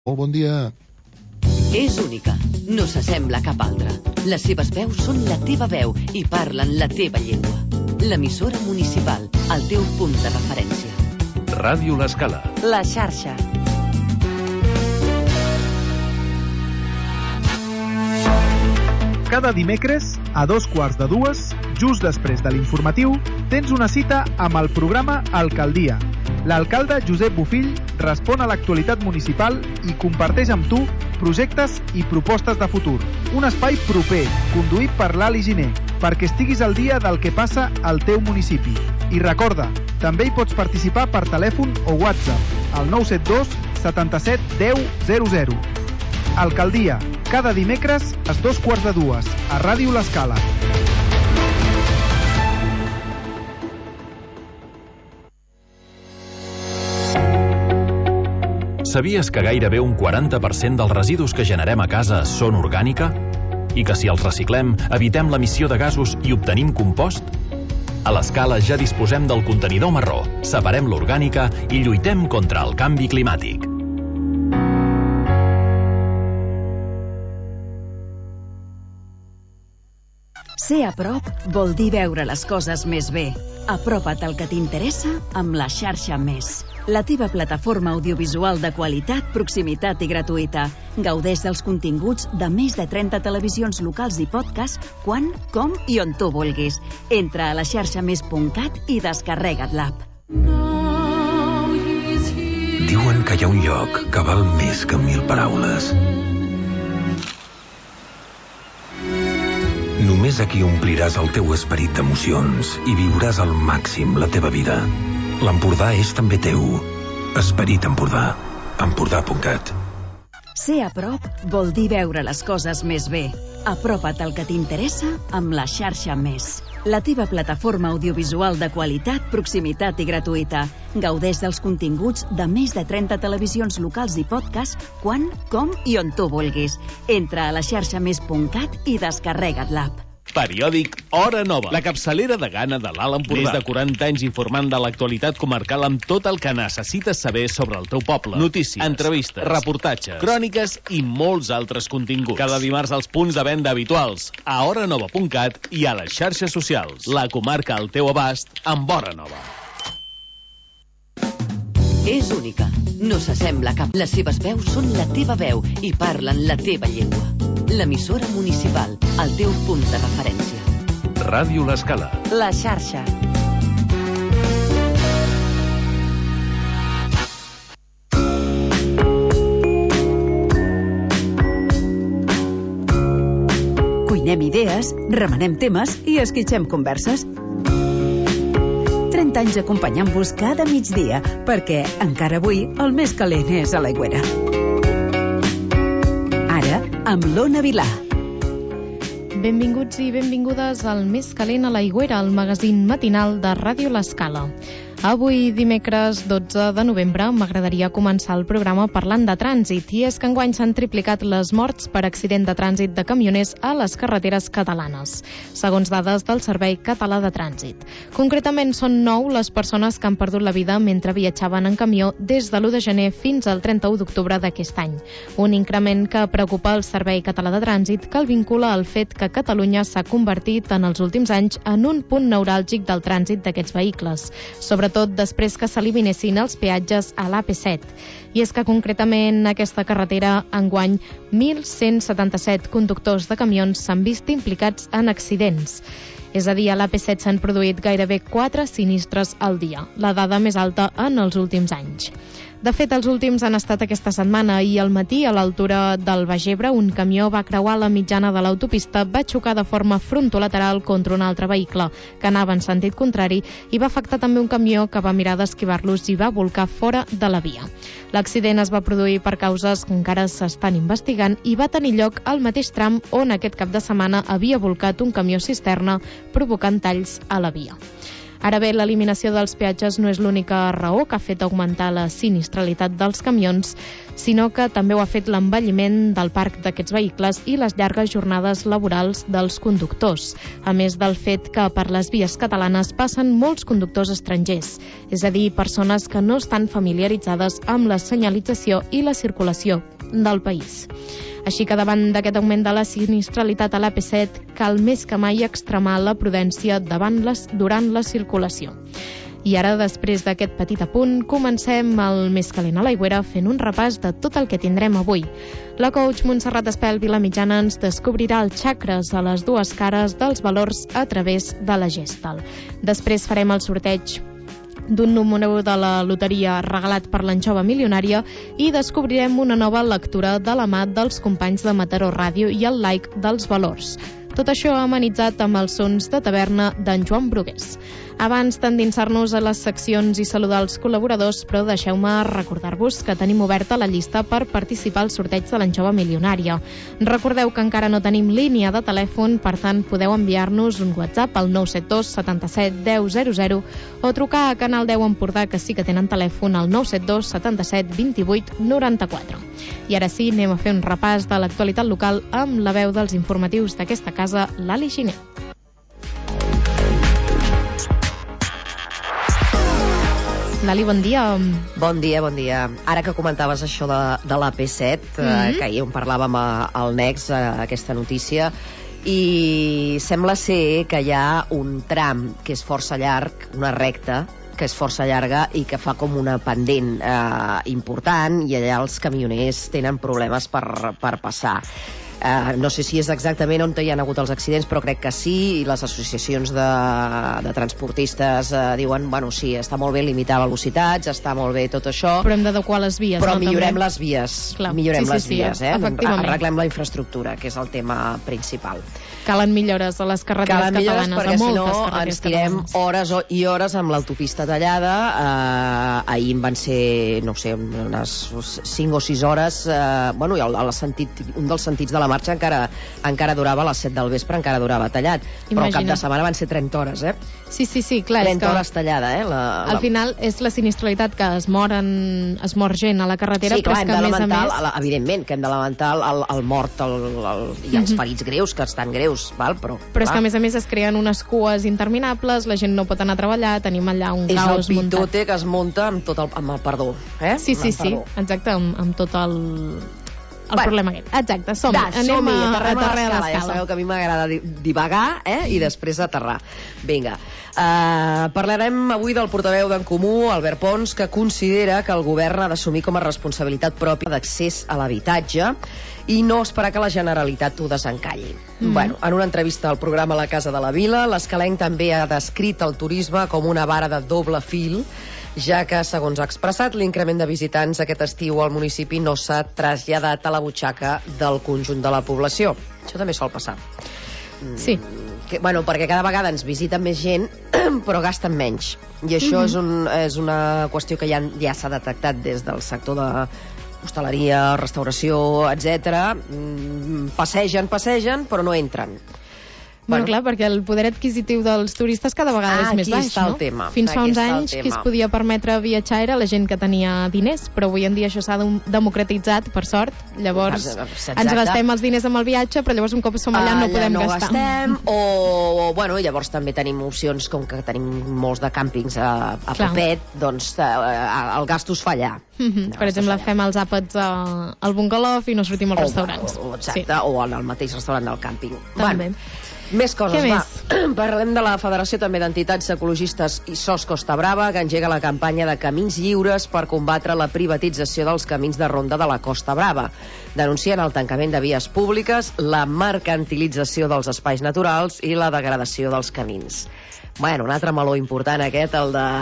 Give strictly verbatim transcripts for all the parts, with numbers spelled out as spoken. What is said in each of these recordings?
Molt bon dia. És única, no s'assembla a cap altra. Les seves veus són la teva veu i parlen la teva llengua. L'emissora municipal, el teu punt de referència. Ràdio L'Escala. La xarxa. Cada dimecres, a dos quarts de dues, just després de l'informatiu, tens una cita amb el programa Alcaldia. L'alcalde Josep Bofill respon a l'actualitat municipal i comparteix amb tu projectes i propostes de futur. Un espai proper, conduït per l'Ali Giner, perquè estiguis al dia del que passa al teu municipi. I recorda, també hi pots participar per telèfon o WhatsApp al nou set dos setanta-set deu zero zero. Alcaldia, cada dimecres a dos quarts de dues, a Ràdio L'Escala. Sabies que gairebé un quaranta per cent dels residus que generem a casa són orgànica? I que si els reciclem, evitem l'emissió de gasos i obtenim compost? A l'Escala ja disposem del contenidor marró, separem l'orgànica i lluitem contra el canvi climàtic. Ser a prop vol dir veure les coses més bé. Apropa't al que t'interessa amb la xarxa Més. La teva plataforma audiovisual de qualitat, proximitat i gratuïta. Gaudeix dels continguts de més de trenta televisions locals i podcast quan, com i on tu vulguis. Entra a la xarxa més punt cat i descarrega't l'app. Diuen que hi ha un lloc que val més que mil paraules. Només aquí ompliràs el teu esperit d'emocions i viuràs al màxim la teva vida. L'Empordà és també teu. Esperit Empordà. Empordà punt cat. Ser a prop vol dir veure les coses més bé. Apropa't al que t'interessa amb la xarxa Més. La teva plataforma audiovisual de qualitat, proximitat i gratuïta. Gaudeix dels continguts de més de trenta televisions locals i podcast quan, com i on tu vulguis. Entra a la xarxa més punt cat i descarrega't l'app. Periòdic Hora Nova, la capçalera de gana de l'Alt Empordà. Més de quaranta anys informant de l'actualitat comarcal amb tot el que necessites saber sobre el teu poble. Notícies, entrevistes, reportatges, cròniques i molts altres continguts. Cada dimarts als punts de venda habituals, a hora nova punt cat i a les xarxes socials. La comarca al teu abast amb Hora Nova. És única, no s'assembla a cap. Les seves veus són la teva veu i parlen la teva llengua. L'emissora municipal, el teu punt de referència. Ràdio L'Escala. La xarxa. Cuinem idees, remenem temes i esquitxem converses. trenta anys acompanyant-vos cada migdia, perquè encara avui el més calent és a l'Aigüera. Ara, amb l'Ona Vilà. Benvinguts i benvingudes al Més calent a l'Aigüera, el magazín matinal de Ràdio L'Escala. Avui, dimecres dotze de novembre, m'agradaria començar el programa parlant de trànsit, i és que enguany s'han triplicat les morts per accident de trànsit de camioners a les carreteres catalanes, segons dades del Servei Català de Trànsit. Concretament, són nou les persones que han perdut la vida mentre viatjaven en camió des de l'u de gener fins al trenta-u d'octubre d'aquest any. Un increment que preocupa el Servei Català de Trànsit, que el vincula al fet que Catalunya s'ha convertit en els últims anys en un punt neuràlgic del trànsit d'aquests vehicles, sobretot tot després que s'eliminessin els peatges a l'A P set. I és que concretament aquesta carretera enguany mil cent setanta-set conductors de camions s'han vist implicats en accidents. És a dir, a l'A P set s'han produït gairebé quatre sinistres al dia, la dada més alta en els últims anys. De fet, els últims han estat aquesta setmana i al matí, a l'altura del Baix Ebre, un camió va creuar la mitjana de l'autopista, va xocar de forma frontolateral contra un altre vehicle que anava en sentit contrari i va afectar també un camió que va mirar d'esquivar-los i va volcar fora de la via. L'accident es va produir per causes que encara s'estan investigant i va tenir lloc al mateix tram on aquest cap de setmana havia volcat un camió cisterna, provocant talls a la via. Ara bé, l'eliminació dels peatges no és l'única raó que ha fet augmentar la sinistralitat dels camions, sinó que també ho ha fet l'envelliment del parc d'aquests vehicles i les llargues jornades laborals dels conductors, a més del fet que per les vies catalanes passen molts conductors estrangers, és a dir, persones que no estan familiaritzades amb la senyalització i la circulació del país. Així que davant d'aquest augment de la sinistralitat a l'A P set, cal més que mai extremar la prudència davant les, durant la circulació. I ara, després d'aquest petit apunt, comencem el Més calent a l'aigüera fent un repàs de tot el que tindrem avui. La coach Montserrat Espel Vilamitjana ens descobrirà els xacres a les dues cares dels valors a través de la Gestal. Després farem el sorteig d'un número de la loteria regalat per l'Anxova Milionària i descobrirem una nova lectura de la mà dels companys de Mataró Ràdio i el like dels valors. Tot això amenitzat amb els sons de taverna d'en Joan Brugués. Abans d'endinsar-nos a les seccions i saludar els col·laboradors, però deixeu-me recordar-vos que tenim oberta la llista per participar al sorteig de l'Anxova Milionària. Recordeu que encara no tenim línia de telèfon, per tant podeu enviar-nos un WhatsApp al nou set dos setanta-set deu zero zero o trucar a Canal deu Empordà, que sí que tenen telèfon, al nou set dos setanta-set vint-i-vuit noranta-quatre. I ara sí, anem a fer un repàs de l'actualitat local amb la veu dels informatius d'aquesta casa, l'Ali Giné. Lali, bon dia. Bon dia, bon dia. Ara que comentaves això de, de l'A P set, mm -hmm. eh, que ahir on parlàvem a, al Nex, eh, aquesta notícia, i sembla ser que hi ha un tram que és força llarg, una recta, que és força llarga i que fa com una pendent eh, important, i allà els camioners tenen problemes per, per passar. Uh, no sé si és exactament on hi ha hagut els accidents, però crec que sí, i les associacions de, de transportistes uh, diuen, bueno, sí, està molt bé limitar velocitats, està molt bé tot això, però hem d'adequar les vies, però no, millorem també? les vies, Clar. millorem sí, les sí, vies, sí, eh? Arreglem la infraestructura, que és el tema principal. Calen millores a les carreteres Calen millores catalanes, perquè a si moltes no carreteres ens tirem catalanes. hores i hores amb l'autopista tallada. eh, ahir en van ser, no sé, unes cinc o sis hores, eh, bueno, i el, el sentit, un dels sentits de la marxa encara encara durava a les set del vespre, encara durava tallat. Imagina. Però al cap de setmana van ser trenta hores, eh? Sí, sí, sí, clar. trenta és que hores tallada, eh? La, la... Al final és la sinistralitat que es moren, es mor gent a la carretera, sí, clar, però és que a més a més... El, evidentment que hem de lamentar el, el mort el, el, i els ferits greus, que estan greus, val? Però, però és que a més a més es creen unes cues interminables, la gent no pot anar a treballar, tenim allà un caos muntat. És el pitote que es munta amb, tot el, amb el perdó, eh? Sí, sí, sí, exacte, amb, amb tot el... el bueno, problema aquest. Exacte, som-hi. Da, Anem som a, a, a aterrar a l'escala. Ja sabeu que a mi m'agrada divagar, eh? I després aterrar. Vinga. Uh, parlarem avui del portaveu d'en Comú, Albert Pons, que considera que el govern ha d'assumir com a responsabilitat pròpia d'accés a l'habitatge i no esperar que la Generalitat ho desencalli. Mm. Bueno, en una entrevista al programa La Casa de la Vila, l'Escalenc també ha descrit el turisme com una vara de doble fil, ja que, segons ha expressat, l'increment de visitants aquest estiu al municipi no s'ha traslladat a la butxaca del conjunt de la població. Això també sol passar. Sí. Que, bueno, perquè cada vegada ens visiten més gent, però gasten menys. I això mm-hmm. és, un, és una qüestió que ja, ja s'ha detectat des del sector de hostaleria, restauració, etcètera. Passegen, passegen, però no entren. Bueno, clar, perquè el poder adquisitiu dels turistes cada vegada ah, és més baix, està no? El tema. Fins aquí fa uns anys qui es podia permetre viatjar era la gent que tenia diners, però avui en dia això s'ha democratitzat, per sort. Llavors Exacte. ens gastem els diners amb el viatge, però llavors un cop som allà, allà no podem no gastar. Gastem, o, bueno, llavors també tenim opcions, com que tenim molts de càmpings a, a Popet, doncs el gasto es fa allà. Mm-hmm. Per exemple, fem els àpats al bungalow i no sortim als o, restaurants. O, exacte, sí. o al mateix restaurant del càmping. També. Bueno, més coses, Què va. Més? Parlem de la Federació també d'Entitats Ecologistes i S O S Costa Brava, que engega la campanya de Camins Lliures per combatre la privatització dels camins de ronda de la Costa Brava. Denuncien el tancament de vies públiques, la mercantilització dels espais naturals i la degradació dels camins. Bueno, un altre meló important aquest, el de...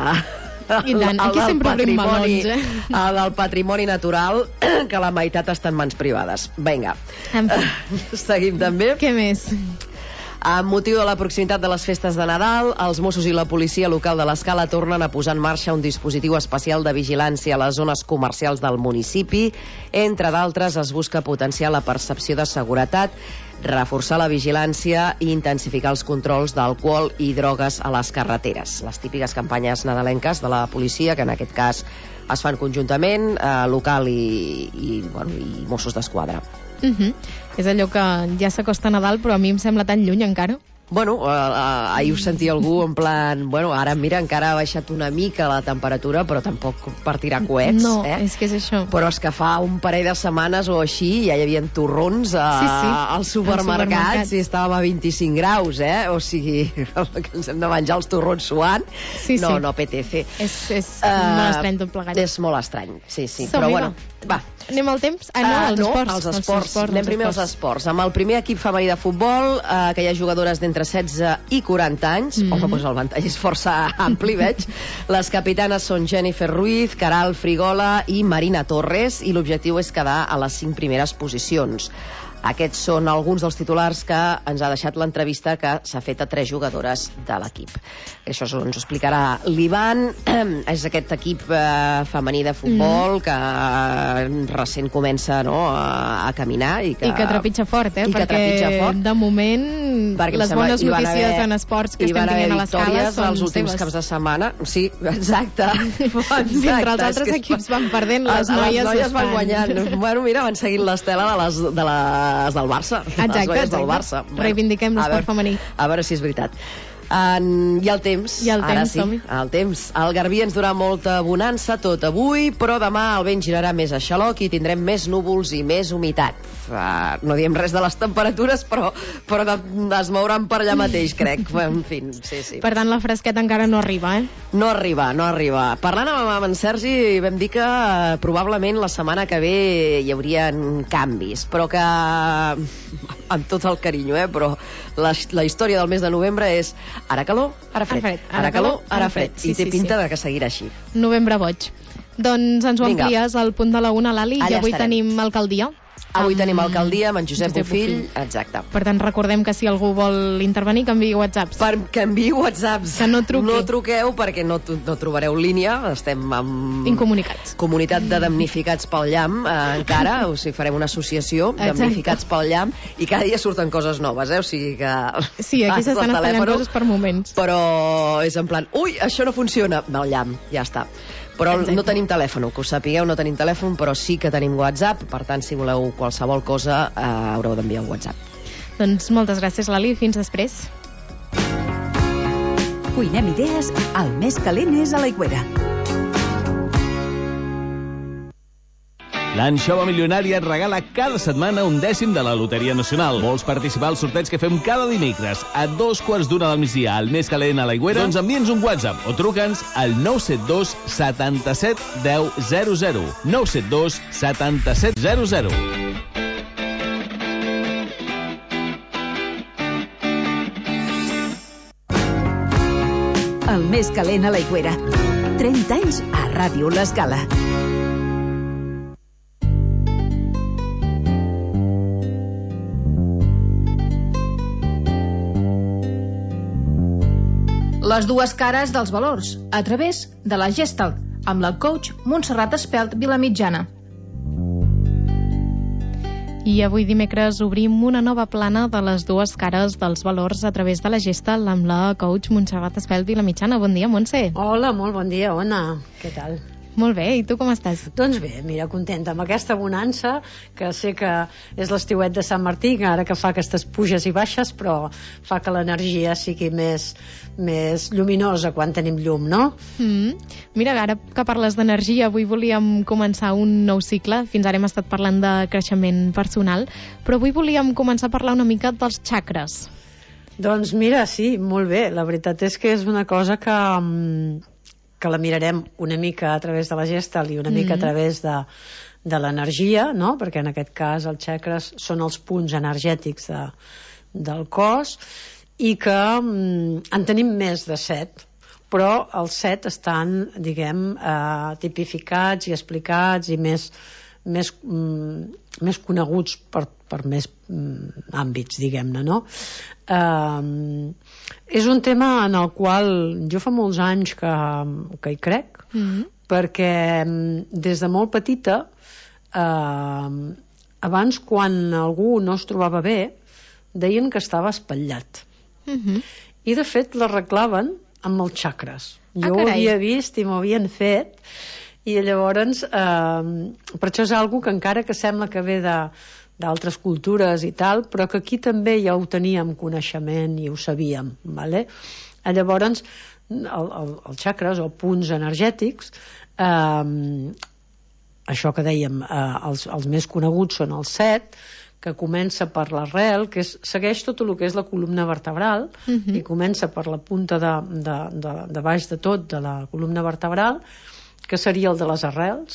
I tant, el, aquí sempre obrim melons, eh? El del patrimoni natural, que la meitat està en mans privades. Vinga, en fi. Seguim també. Què més? Amb motiu de la proximitat de les festes de Nadal, els Mossos i la policia local de l'Escala tornen a posar en marxa un dispositiu especial de vigilància a les zones comercials del municipi. Entre d'altres, es busca potenciar la percepció de seguretat, reforçar la vigilància i intensificar els controls d'alcohol i drogues a les carreteres. Les típiques campanyes nadalenques de la policia, que en aquest cas es fan conjuntament, eh, local i, i, bueno, i Mossos d'Esquadra. Uh-huh. És allò que ja s'acosta Nadal, però a mi em sembla tan lluny encara. Bueno, uh, uh, ahir us sentia algú en plan, bueno, ara mira, encara ha baixat una mica la temperatura, però tampoc per tirar coets, no, eh? és que és això. Però és que fa un parell de setmanes o així ja hi havia torrons a, sí, sí. als supermercats i estàvem a vint-i-cinc graus, eh? O sigui, que ens hem de menjar els torrons suant. Sí, no, sí. no apetece. És, és uh, molt estrany tot plegat. És molt estrany, sí, sí. Som però hi, bueno, va. Anem al temps? Ah, no, uh, als no, esports. als esports. Els esports Anem primer als esports. Amb el primer equip femení de futbol, uh, que hi ha jugadores d'entre setze i quaranta anys, mm -hmm. home, doncs el ventall és força ampli, veig. Les capitanes són Jennifer Ruiz, Caral Frigola i Marina Torres, i l'objectiu és quedar a les cinc primeres posicions. Aquests són alguns dels titulars que ens ha deixat l'entrevista que s'ha fet a tres jugadores de l'equip. Això ens ho explicarà l'Ivan. És aquest equip eh, femení de futbol mm. que recent comença, no, a, a caminar i que, I que trepitja fort, eh? I que trepitja fort. De moment, perquè les sembla, bones notícies haver, en esports que estem tenint a l'Escala són els últims seves. caps de setmana. Sí, exacte. exacte. Mentre els altres equips van perdent, les, les noies, les noies estan... van guanyant. Bueno, mira, van seguint l'estela de les, de les del Barça. Exacte, les noies exacte. del Barça. Bueno, reivindiquem l'esport femení. A veure si és veritat. En, I el temps, I el ara temps, sí, som-hi. el temps. El Garbí ens durà molta bonança tot avui, però demà el vent girarà més a xaloc i tindrem més núvols i més humitat. Uh, no diem res de les temperatures, però, però de, es mouran per allà mateix, crec. En fi, sí, sí. Per tant, la fresqueta encara no arriba, eh? No arriba, no arriba. Parlant amb, amb en Sergi, vam dir que uh, probablement la setmana que ve hi haurien canvis, però que, amb tot el carinyo, eh, però la, la història del mes de novembre és ara calor, ara fred, ara, fred. ara calor, ara fred, sí, i té sí, pinta sí. de que seguirà així. Novembre boig. Doncs ens ho Vinga. amplies al punt de la una, Lali, Allà i avui estarem. tenim alcaldia. Avui amb... tenim alcaldia amb en Josep, Josep Bofill. Bofill. Exacte. Per tant, recordem que si algú vol intervenir, que enviï whatsapps. Per que enviï whatsapps. Que no truqui. No truqueu perquè no, no trobareu línia. Estem amb... Incomunicats. Comunitat de damnificats pel llamp, eh, encara. O sigui, farem una associació, Exacte. damnificats pel llamp, i cada dia surten coses noves, eh? O sigui que... Sí, aquí s'estan estallant coses per moments. Però és en plan, ui, això no funciona. El llamp, ja està. Però exacte. No tenim telèfon, que ho sapigueu, no tenim telèfon, però sí que tenim WhatsApp, per tant, si voleu qualsevol cosa, eh, haureu d'enviar un WhatsApp. Doncs moltes gràcies, Lali, fins després. Cuinem idees, el més calent és a l'Aigüera. L'Anxova Milionària et regala cada setmana un dècim de la Loteria Nacional. Vols participar al sorteig que fem cada dimecres a dos quarts d'una del migdia al més calent a l'Aigüera? Doncs envia'ns un WhatsApp o truca'ns al nou set dos setanta-set deu zero zero. nou set dos setanta-set zero zero. El més calent a l'Aigüera. trenta anys a Ràdio L'Escala. Les dues cares dels valors, a través de la Gestalt, amb la coach Montserrat Espelt Vilamitjana. I avui dimecres obrim una nova plana de les dues cares dels valors a través de la Gestalt amb la coach Montserrat Espelt Vilamitjana. Bon dia, Montse. Hola, molt bon dia, Ona. Què tal? Molt bé, i tu com estàs? Doncs bé, mira, contenta amb aquesta bonança, que sé que és l'estiuet de Sant Martí, que ara que fa aquestes puges i baixes, però fa que l'energia sigui més, més lluminosa quan tenim llum, no? Mm. Mira, ara que parles d'energia, avui volíem començar un nou cicle. Fins ara hem estat parlant de creixement personal, però avui volíem començar a parlar una mica dels xacres. Doncs mira, sí, molt bé. La veritat és que és una cosa que... que la mirarem una mica a través de la Gestalt i una mica Mm-hmm. a través de, de l'energia, no? Perquè en aquest cas els xacres són els punts energètics de, del cos i que mm, en tenim més de set, però els set estan, diguem, eh, tipificats i explicats i més, més, mm, més coneguts per, per més mm, àmbits, diguem-ne, no? Uh, és un tema en el qual jo fa molts anys que, que hi crec, mm-hmm. perquè des de molt petita, uh, abans quan algú no es trobava bé, deien que estava espatllat. Mm-hmm. I de fet l'arreglaven amb els xacres. Jo ah, ho havia vist i m'ho havien fet, i llavors eh, per això és algo que encara que sembla que ve de, d'altres cultures i tal, però que aquí també ja ho teníem coneixement i ho sabíem, vale? Llavors el, el, els xacres o punts energètics, eh, això que dèiem, eh, els, els més coneguts són els set, que comença per l'arrel, que és, segueix tot el que és la columna vertebral, uh-huh. i comença per la punta de, de, de, de baix de tot de la columna vertebral, que seria el de les arrels,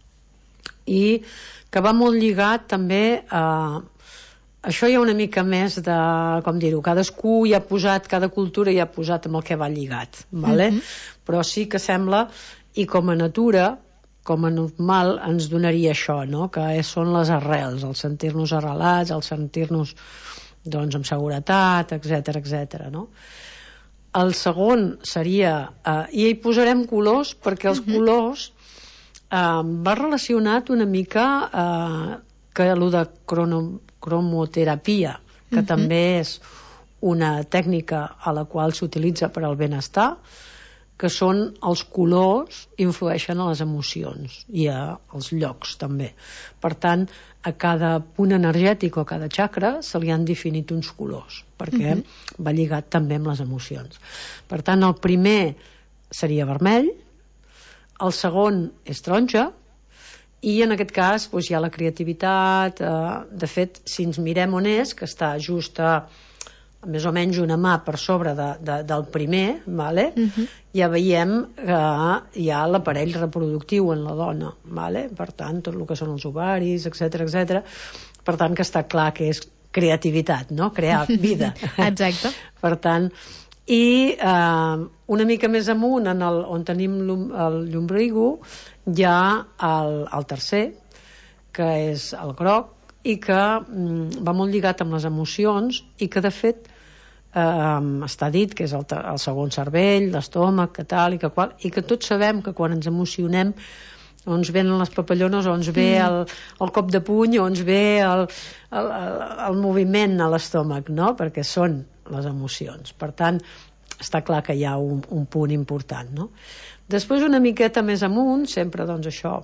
i que va molt lligat també a... Això hi ha una mica més de, com dir-ho, cadascú hi ha posat, cada cultura hi ha posat amb el que va lligat, vale? Uh-huh. Però sí que sembla, i com a natura, com a normal ens donaria això, no? Que són les arrels, el sentir-nos arrelats, el sentir-nos doncs, amb seguretat, etcètera, etcètera, no? El segon seria, eh, i hi posarem colors, perquè els uh-huh. colors eh, va relacionat una mica eh, que allò de crono, cromoterapia, que uh-huh. també és una tècnica a la qual s'utilitza per al benestar, que són els colors influeixen a les emocions i als llocs també. Per tant, a cada punt energètic o a cada xacra se li han definit uns colors, perquè uh-huh. va lligat també amb les emocions. Per tant, el primer seria vermell, el segon és taronja, i en aquest cas doncs, hi ha la creativitat. Eh, de fet, si ens mirem on és, que està just a més o menys una mà per sobre de, de, del primer, vale? Uh-huh. ja veiem que hi ha l'aparell reproductiu en la dona, vale? Per tant, tot el que són els ovaris, etcètera, etcètera. Per tant, que està clar que és creativitat, no? Crear vida. Exacte. Per tant, i eh, una mica més amunt, en el, on tenim el llombrigo, hi ha el, el tercer, que és el groc, i que mm, va molt lligat amb les emocions, i que de fet Um, està dit que és el, el segon cervell, l'estómac, que tal i que qual, i que tots sabem que quan ens emocionem o ens venen les papallones o ens ve mm. el, el cop de puny o ens ve el, el, el, el moviment a l'estómac, no? Perquè són les emocions. Per tant, està clar que hi ha un, un punt important, no? Després, una miqueta més amunt, sempre doncs això,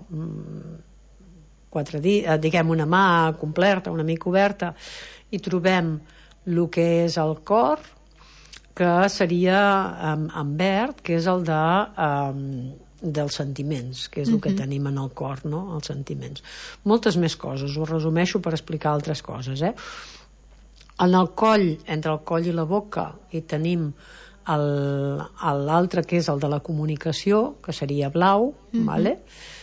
quatre dies, diguem una mà completa, una mica oberta, i trobem el que és el cor, que seria en, en verd, que és el de, um, dels sentiments, que és el uh-huh. que tenim en el cor, no? Els sentiments. Moltes més coses, ho resumeixo per explicar altres coses, eh? En el coll, entre el coll i la boca, hi tenim l'altre, que és el de la comunicació, que seria blau, uh-huh. vale?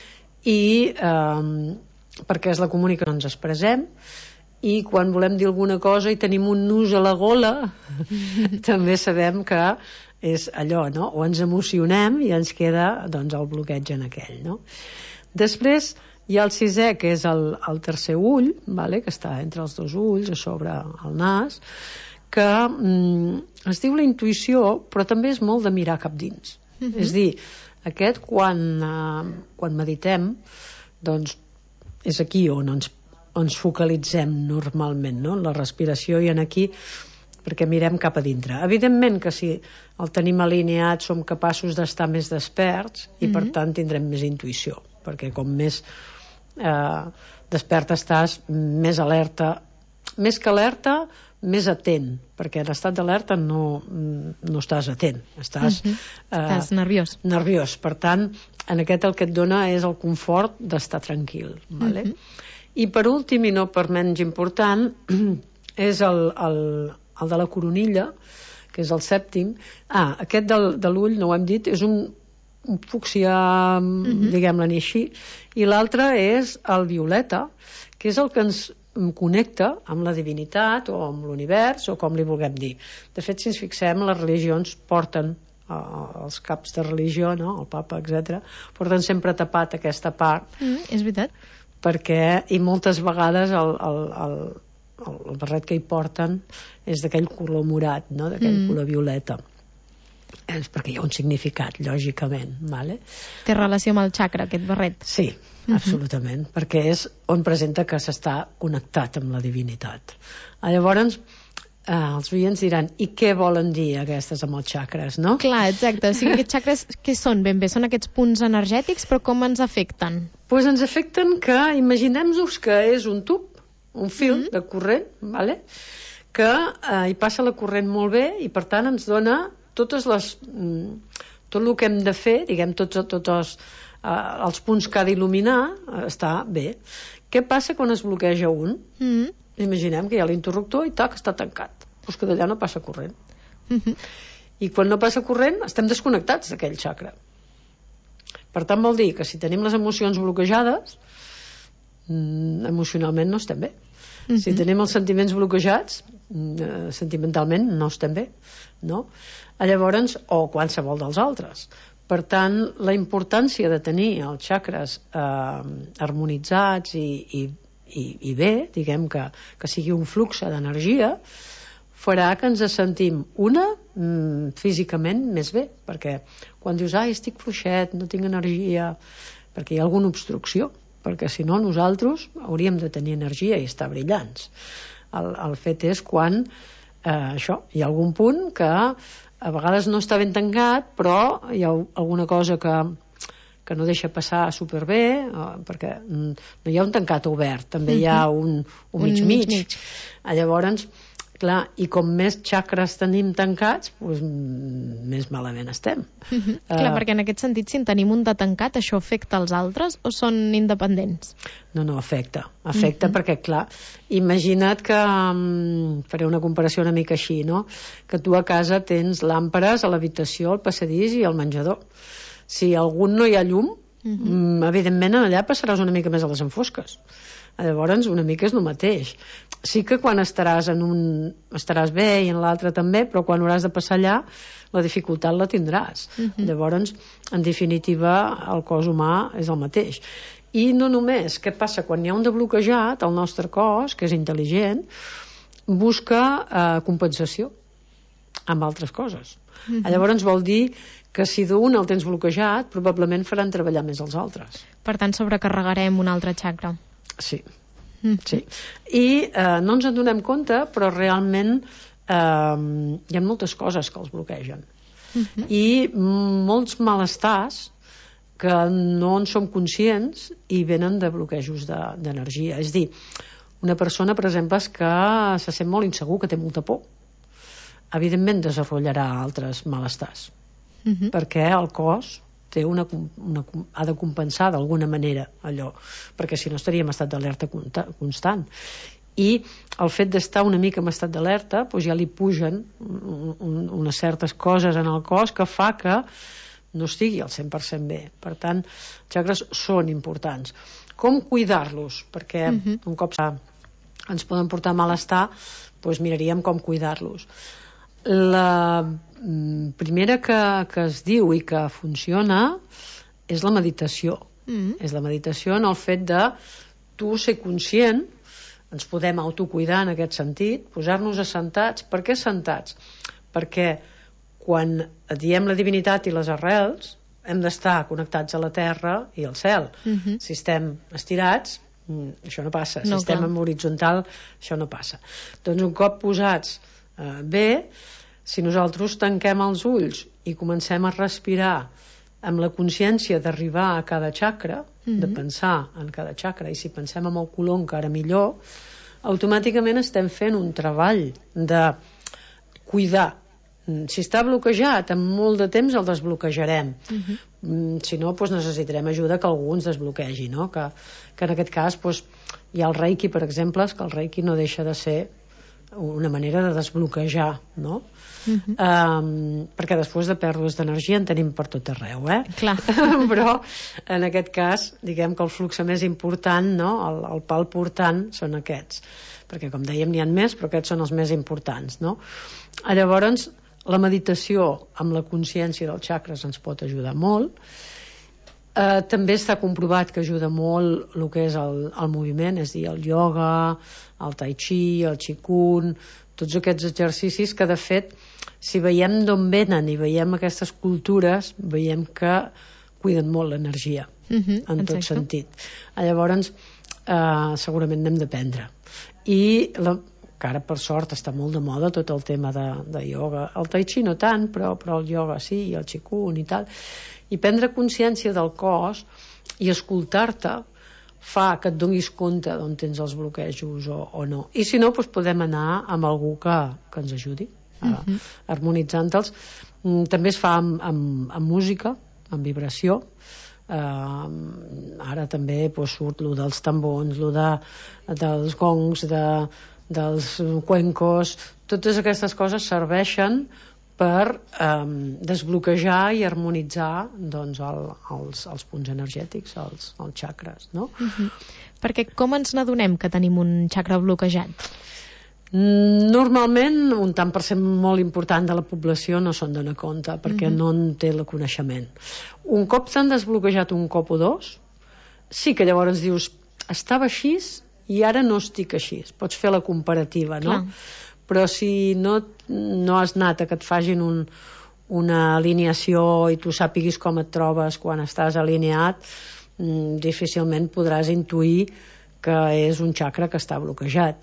I um, perquè és la comunicació que ens expressem, i quan volem dir alguna cosa i tenim un nus a la gola també sabem que és allò, no? O ens emocionem i ens queda doncs, el bloqueig en aquell, no? Després hi ha el sisè, que és el, el tercer ull, vale? Que està entre els dos ulls, a sobre el nas, que mm, es diu la intuïció, però també és molt de mirar cap dins. Uh-huh. És dir, aquest quan, eh, quan meditem, doncs és aquí on ens ens focalitzem normalment, no? En la respiració i en aquí, perquè mirem cap a dintre. Evidentment que si el tenim alineat som capaços d'estar més desperts i, mm-hmm. per tant, tindrem més intuïció, perquè com més eh, despert estàs, més alerta, més que alerta, més atent, perquè en estat d'alerta no, no estàs atent, estàs, mm-hmm. eh, estàs nerviós. nerviós. Per tant, en aquest el que et dona és el confort d'estar tranquil, vale? Mm-hmm. I per últim, i no per menys important, és el, el, el de la coronilla, que és el sèptim. Ah, aquest del, de l'ull, no ho hem dit, és un, un fúcsia, mm-hmm. diguem-ne així, i l'altre és el violeta, que és el que ens connecta amb la divinitat o amb l'univers, o com li vulguem dir. De fet, si ens fixem, les religions porten, uh, els caps de religió, no? El papa, etcètera, porten sempre tapat aquesta part. Mm, és veritat. perquè, i moltes vegades el, el, el, el barret que hi porten és d'aquell color morat, no? D'aquell mm. color violeta. És perquè hi ha un significat, lògicament, vale? Té relació amb el xacra, aquest barret? Sí, absolutament, uh-huh. perquè és on presenta que s'està connectat amb la divinitat. Llavors, eh, els oients diran, i què volen dir aquestes amb els xacres, no? Clar, exacte, o sigui, aquests xacres què són ben bé? Són aquests punts energètics, però com ens afecten? Doncs pues ens afecten que, imaginem-nos que és un tub, un fil uh-huh. de corrent, vale? que eh, hi passa la corrent molt bé i per tant ens dona totes les, tot el que hem de fer, diguem, tots, tots els, eh, els punts que ha d'il·luminar, eh, està bé. Què passa quan es bloqueja un? Mm. Imaginem que hi ha l'interruptor i tac, està tancat. Doncs que d'allà no passa corrent. Mm-hmm. I quan no passa corrent estem desconnectats d'aquell xacra. Per tant, vol dir que si tenim les emocions bloquejades, emocionalment no estem bé. Mm-hmm. Si tenim els sentiments bloquejats, eh, sentimentalment no estem bé, no? Llavors, o qualsevol dels altres. Per tant, la importància de tenir els xacres eh, harmonitzats i, i, i, i bé, diguem que, que sigui un flux d'energia, farà que ens sentim una mm, físicament més bé, perquè quan dius, ai, estic fluixet, no tinc energia, perquè hi ha alguna obstrucció, perquè si no nosaltres hauríem de tenir energia i estar brillants. El, el fet és quan eh, això, hi ha algun punt que a vegades no està ben tancat, però hi ha alguna cosa que, que no deixa passar superbé, eh, perquè no hi ha un tancat obert, també hi ha un, un mig-mig. mig. Llavors, clar, i com més xacres tenim tancats, doncs més malament estem. Uh-huh. Uh, clar, perquè en aquest sentit, si en tenim un de tancat, això afecta els altres o són independents? No, no, afecta. Afecta uh-huh. perquè, clar, imagina't que, um, faré una comparació una mica així, no? Que tu a casa tens làmperes a l'habitació, al passadís i al menjador. Si a algun no hi ha llum, uh-huh. evidentment allà passaràs una mica més a les enfosques. Llavors una mica és el mateix. Sí que quan estaràs en un estaràs bé i en l'altre també, però quan hauràs de passar allà la dificultat la tindràs. Uh-huh. Llavors, en definitiva, el cos humà és el mateix. I no només, què passa? Quan hi ha un de bloquejat, el nostre cos, que és intel·ligent, busca eh, compensació amb altres coses. Uh-huh. Llavors vol dir que si d'un el tens bloquejat, probablement faran treballar més els altres. Per tant, sobrecarregarem un altre xacra. Sí, mm. sí. I eh, no ens en donem compte, però realment eh, hi ha moltes coses que els bloquegen. Mm-hmm. I molts malestars que no en som conscients i venen de bloquejos d'energia. De, és dir, una persona, per exemple, que se sent molt insegur, que té molta por, evidentment desenvoluparà altres malestars. Mm-hmm. Perquè el cos té una, una, ha de compensar d'alguna manera allò, perquè si no estaríem en estat d'alerta constant. I el fet d'estar una mica en estat d'alerta, doncs ja li pugen un, un, unes certes coses en el cos que fa que no estigui al cent per cent bé. Per tant, els xacres són importants. Com cuidar-los? Perquè uh-huh. un cop ens poden portar malestar, doncs miraríem com cuidar-los. La primera que, que es diu i que funciona és la meditació. Mm. És la meditació en el fet de tu ser conscient, ens podem autocuidar en aquest sentit, posar-nos assentats. Per què assentats? Perquè quan diem la divinitat i les arrels hem d'estar connectats a la terra i al cel. Mm-hmm. Si estem estirats, això no passa. Si no, estem clar. En horitzontal, això no passa. Doncs un cop posats eh, bé, si nosaltres tanquem els ulls i comencem a respirar amb la consciència d'arribar a cada xacra, mm-hmm. de pensar en cada xacra, i si pensem en el color encara millor, automàticament estem fent un treball de cuidar. Si està bloquejat, en molt de temps el desbloquejarem. Mm-hmm. Si no, doncs necessitarem ajuda que algú ens desbloquegi, no? Que, que en aquest cas doncs, hi ha el reiki, per exemple, que el reiki no deixa de ser una manera de desbloquejar, no? Uh-huh. Um, perquè després de pèrdues d'energia en tenim per tot arreu, eh? Clar. Però en aquest cas, diguem que el flux més important, no? el, el pal portant són aquests, perquè com dèiem n'hi ha més, però aquests són els més importants, no? Llavors la meditació amb la consciència dels xacres ens pot ajudar molt. Eh, també està comprovat que ajuda molt el que és el, el moviment, és a dir, el ioga, el tai chi, el qigong, tots aquests exercicis que, de fet, si veiem d'on venen i veiem aquestes cultures, veiem que cuiden molt l'energia, uh-huh, en tot exacte. Sentit. Llavors, eh, segurament n'hem d'aprendre. I la, que ara, per sort, està molt de moda tot el tema de, de ioga. El tai chi no tant, però, però el ioga sí, i el qigong i tal. I prendre consciència del cos i escoltar-te fa que et donis compte d'on tens els bloquejos o, o no. I si no, doncs podem anar amb algú que, que ens ajudi a, uh-huh. harmonitzant-los. També es fa amb, amb, amb música, amb vibració. Uh, ara també doncs, surt lo dels tambons, lo de, dels gongs, de, dels cuencos. Totes aquestes coses serveixen per um, desbloquejar i harmonitzar doncs, el, els, els punts energètics, els, els xacres, no? Uh-huh. Perquè com ens n'adonem que tenim un xacra bloquejat? Normalment un tant per cent molt important de la població no se'n dona compte perquè uh-huh. no en té el coneixement. Un cop t'han desbloquejat un cop o dos, sí que llavors dius estava així i ara no estic així. Pots fer la comparativa, no? Clar. Però si no, no has anat a que et facin un, una alineació i tu sàpiguis com et trobes quan estàs alineat, mm, difícilment podràs intuir que és un xacra que està bloquejat.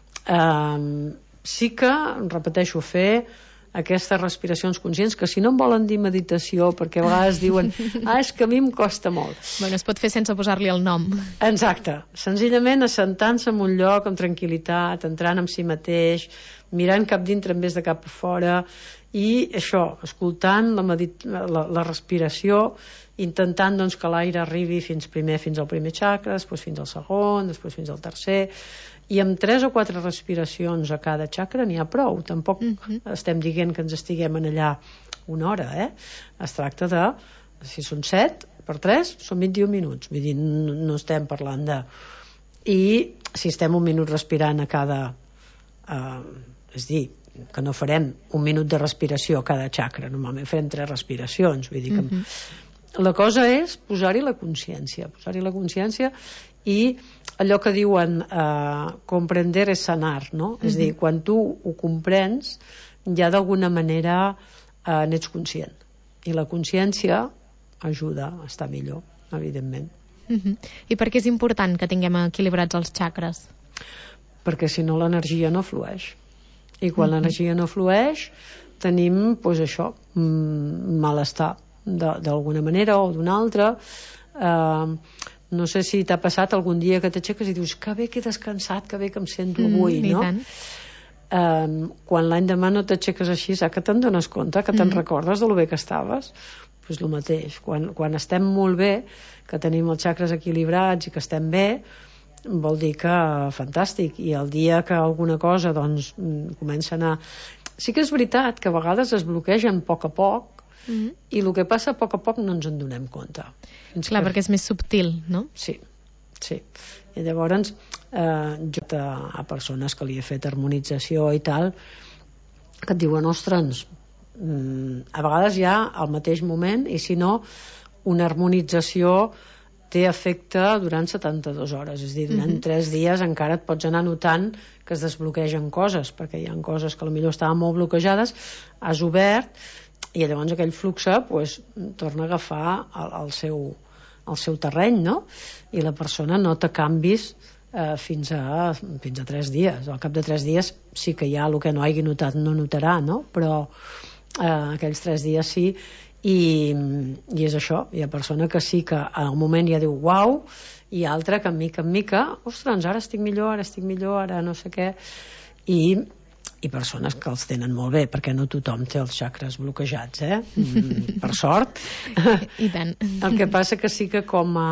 Um, sí que, repeteixo, fer aquestes respiracions conscients, que si no en volen dir meditació, perquè a vegades diuen ah, és que a mi em costa molt. Bueno, es pot fer sense posar-li el nom. Exacte. Senzillament assentant-se en un lloc amb tranquil·litat, entrant en si mateix, mirant cap dintre en vez de cap a fora, i això, escoltant la, medit- la, la respiració, intentant doncs, que l'aire arribi fins primer fins al primer xacra, després fins al segon, després fins al tercer, i amb tres o quatre respiracions a cada xacra n'hi ha prou. Tampoc uh-huh. estem dient que ens estiguem en allà una hora, eh? Es tracta de, si són set per tres, són vint-i-un minuts. Vull dir, no, no estem parlant de... I si estem un minut respirant a cada... Eh, és dir, que no farem un minut de respiració a cada xacra, normalment farem tres respiracions. Vull dir que... Uh-huh. La cosa és posar-hi la consciència, posar-hi la consciència i allò que diuen eh, comprender és sanar, no? Uh-huh. És a dir, quan tu ho comprens ja d'alguna manera eh, n'ets conscient i la consciència ajuda a estar millor, evidentment. Uh-huh. I per què és important que tinguem equilibrats els xacres? Perquè si no l'energia no flueix i quan uh-huh. l'energia no flueix tenim, doncs això, malestar d'alguna manera o d'una altra. eh, no sé si t'ha passat algun dia que t'aixeques i dius que bé que he descansat, que bé que em sento avui, mm, no? Eh, quan l'any demà no t'aixeques així, saps que te'n dones compte, que te'n mm. recordes de lo bé que estaves? Doncs pues el mateix, quan, quan estem molt bé, que tenim els xacres equilibrats i que estem bé, vol dir que fantàstic, i el dia que alguna cosa doncs comença a anar... Sí que és veritat que a vegades es bloquegen a poc a poc, mm-hmm. i el que passa a poc a poc no ens en donem compte. Fins Clar, que... perquè és més subtil, no? Sí, sí. I llavors eh, jo a persones que li he fet harmonització i tal, que et diuen, ostres, a vegades hi ha al mateix moment, i si no, una harmonització té efecte durant setanta-dues hores, és a dir, durant mm-hmm. tres dies encara et pots anar notant que es desbloquegen coses, perquè hi ha coses que potser estaven molt bloquejades, has obert, i llavors aquell flux pues, torna a agafar el, el, seu, el seu terreny, no? I la persona nota canvis eh, fins, a, fins a tres dies. Al cap de tres dies sí que ja el que no hagi notat no notarà, no? Però eh, aquells tres dies sí, i, i és això, hi ha persona que sí que en el moment ja diu uau, i altra que en mica en mica, ostres, ara estic millor, ara estic millor, ara no sé què, i i persones que els tenen molt bé, perquè no tothom té els xacres bloquejats, eh? Mm, per sort. I tant. El que passa que sí que com a...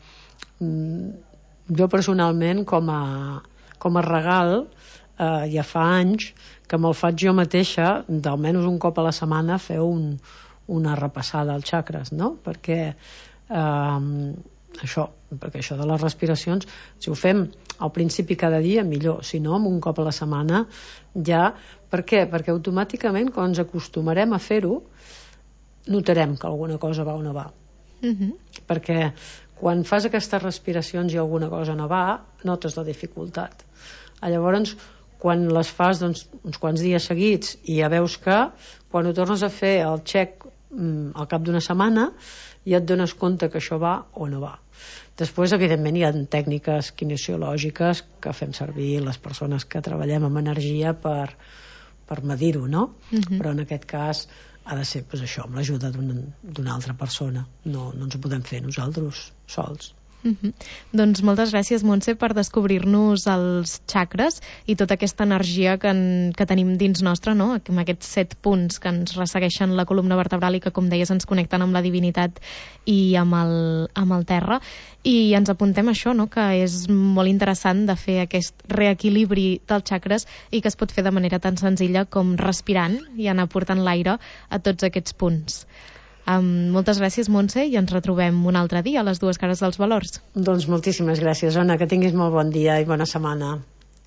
Jo personalment, com a, com a regal, eh, ja fa anys que me'l faig jo mateixa, d'almenys un cop a la setmana, fer un, una repassada als xacres, no? Perquè... Eh, això, perquè això de les respiracions, si ho fem al principi cada dia, millor, si no, un cop a la setmana ja. Per què? Perquè automàticament quan ens acostumarem a fer-ho notarem que alguna cosa va o no va. Uh-huh. Perquè quan fas aquestes respiracions i alguna cosa no va, notes la dificultat. Llavors, quan les fas doncs, uns quants dies seguits i ja veus que quan ho tornes a fer el check mm, al cap d'una setmana ja et dones compte que això va o no va. Després, evidentment, hi ha tècniques kinesiològiques que fem servir les persones que treballem amb energia per, per medir-ho, no? Uh-huh. Però en aquest cas ha de ser pues, això, amb l'ajuda d'una altra persona. No, no ens ho podem fer nosaltres sols. Uh-huh. Doncs moltes gràcies, Montse, per descobrir-nos els xacres i tota aquesta energia que, en, que tenim dins nostre, no? Amb aquests set punts que ens ressegueixen la columna vertebral i que, com deies, ens connecten amb la divinitat i amb el, amb el terra. I ens apuntem això, no? Que és molt interessant de fer aquest reequilibri dels xacres i que es pot fer de manera tan senzilla com respirant i anar portant l'aire a tots aquests punts. Um, moltes gràcies, Montse, i ens retrobem un altre dia a les dues cares dels valors. Doncs moltíssimes gràcies, Ona, que tinguis molt bon dia i bona setmana.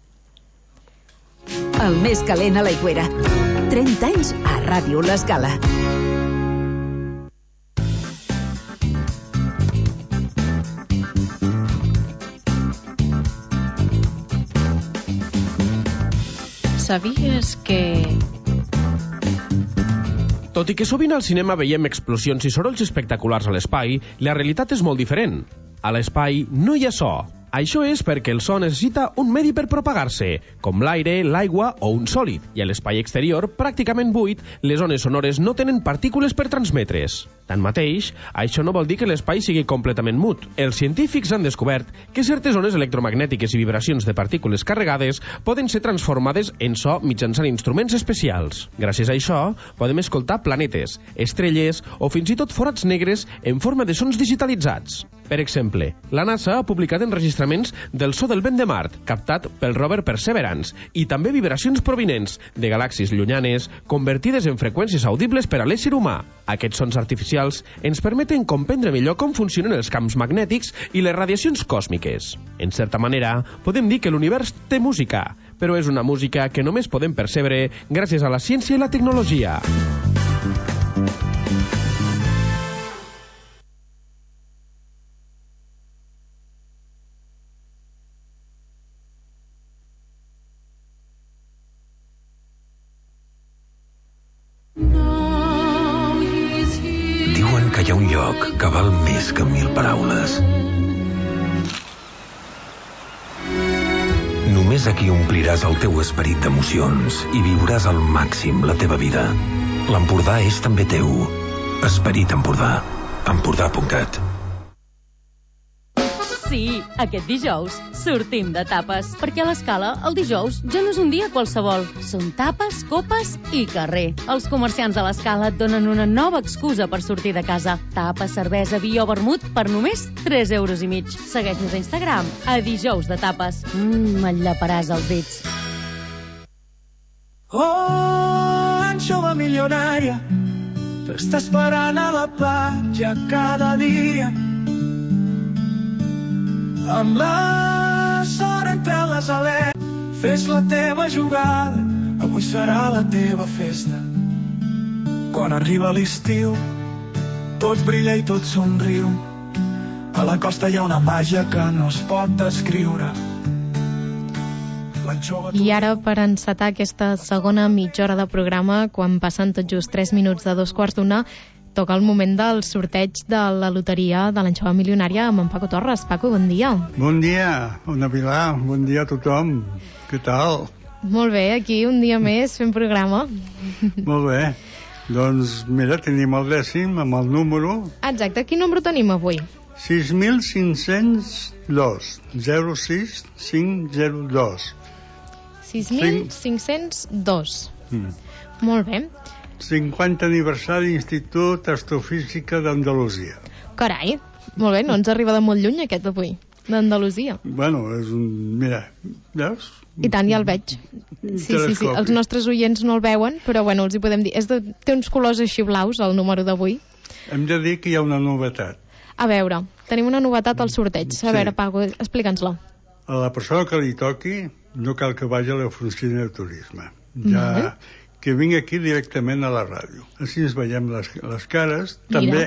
El més calent a l'Aigüera. trenta anys a Ràdio L'Escala. Sabies que... Tot i que sovint al cinema veiem explosions i sorolls espectaculars a l'espai, la realitat és molt diferent. A l'espai no hi ha so. Això és perquè el so necessita un medi per propagar-se, com l'aire, l'aigua o un sòlid, i a l'espai exterior, pràcticament buit, les ones sonores no tenen partícules per transmetre's. Tanmateix, això no vol dir que l'espai sigui completament mut. Els científics han descobert que certes ones electromagnètiques i vibracions de partícules carregades poden ser transformades en so mitjançant instruments especials. Gràcies a això, podem escoltar planetes, estrelles o fins i tot forats negres en forma de sons digitalitzats. Per exemple, la NASA ha publicat enregistraments del so del vent de Mart, captat pel rover Perseverance, i també vibracions provinents de galàxies llunyanes, convertides en freqüències audibles per a l'ésser humà. Aquests sons artificials ens permeten comprendre millor com funcionen els camps magnètics i les radiacions còsmiques. En certa manera, podem dir que l'univers té música, però és una música que només podem percebre gràcies a la ciència i la tecnologia. Que hi ha un lloc que val més que mil paraules. Només aquí ompliràs el teu esperit d'emocions i viuràs al màxim la teva vida. L'Empordà és també teu. Esperit Empordà. Empordà punt cat. Sí, aquest dijous sortim de tapes, perquè a l'Escala el dijous ja no és un dia qualsevol. Són tapes, copes i carrer. Els comerciants de l'Escala et donen una nova excusa per sortir de casa. Tapes, cervesa, vi o vermut per només tres euros i mig. Segueix-nos a Instagram, a dijous de tapes. Mmm, enllaparàs els dits. Oh, anxova milionària, t'està esperant a la platja cada dia. Amb la sort entre les aletes, fes la teva jugada, avui serà la teva festa. Quan arriba l'estiu, tot brilla i tot somriu. A la costa hi ha una màgia que no es pot descriure. I ara, per encetar aquesta segona mitja hora de programa, quan passen tot just tres minuts de dos quarts d'una, toca el moment del sorteig de la loteria de l'anxova milionària amb en Paco Torres. Paco, bon dia. Bon dia, Ona Pilar, bon dia a tothom. Què tal? Molt bé, aquí un dia més fent programa. Molt bé. Doncs mira, tenim el dècim amb el número... Exacte, quin número tenim avui? sis mil cinc-cents dos, zero sis cinc zero dos. sis mil cinc-cents dos. Mm. Molt bé. cinquanta aniversari Institut Astrofísica d'Andalusia. Carai, molt bé, no ens arriba de molt lluny aquest avui, d'Andalusia. Bueno, és un... mira, veus? I tant, ja el veig. Sí, sí, sí, els nostres oients no el veuen, però bueno, els hi podem dir. És de... Té uns colors així blaus, el número d'avui. Hem de dir que hi ha una novetat. A veure, tenim una novetat al sorteig. A sí. veure, Paco, explica'ns-la. A la persona que li toqui no cal que vagi a l'oficina de turisme. Ja... Mm-hmm. Que vingui aquí directament a la ràdio. Així ens veiem les, les cares. Mira. També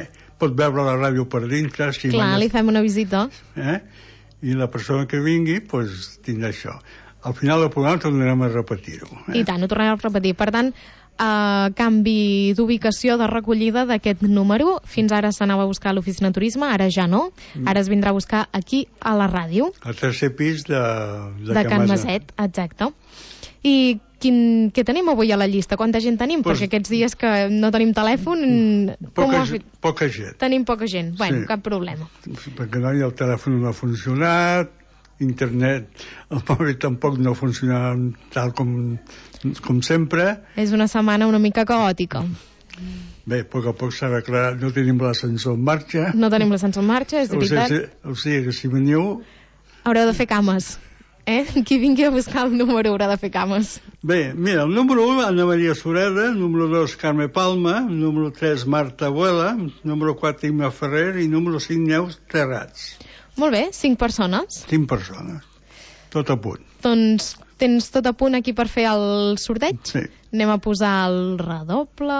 pot veure la ràdio per dintre. Si Clar, li fem una visita. Eh? I la persona que vingui, doncs, tindrà això. Al final del programa tornarem a repetir-ho. Eh? I tant, ho tornarem a repetir. Per tant, uh, canvi d'ubicació de recollida d'aquest número. Fins ara s'anava a buscar a l'oficina de turisme, ara ja no. Ara es vindrà a buscar aquí a la ràdio. Al tercer pis de, de, de Can Maset, exacte. I quin, què tenim avui a la llista? Quanta gent tenim? Pues, perquè aquests dies que no tenim telèfon... Poca, com poca gent. Tenim poca gent. Bueno, sí. Cap problema. Perquè no, el telèfon no ha funcionat, internet, el mòbil tampoc no ha funcionat tal com, com sempre. És una setmana una mica caòtica. Bé, a poc a poc s'ha d'aclarar. No tenim l'ascensor en marxa. No tenim l'ascensor en marxa, és veritat. O sigui, o sigui que si veniu... Haureu de fer cames. Eh? Qui vingui a buscar el número haurà de fer cames. Bé, mira, el número u, Anna Maria Sureda, el número dos, Carme Palma, el número tres, Marta Abuela, el número quatre, Imma Ferrer i el número cinc, Neus Terrats. Molt bé, cinc persones. Cinc persones. Tot a punt. Doncs tens tot a punt aquí per fer el sorteig? Sí. Anem a posar el redoble...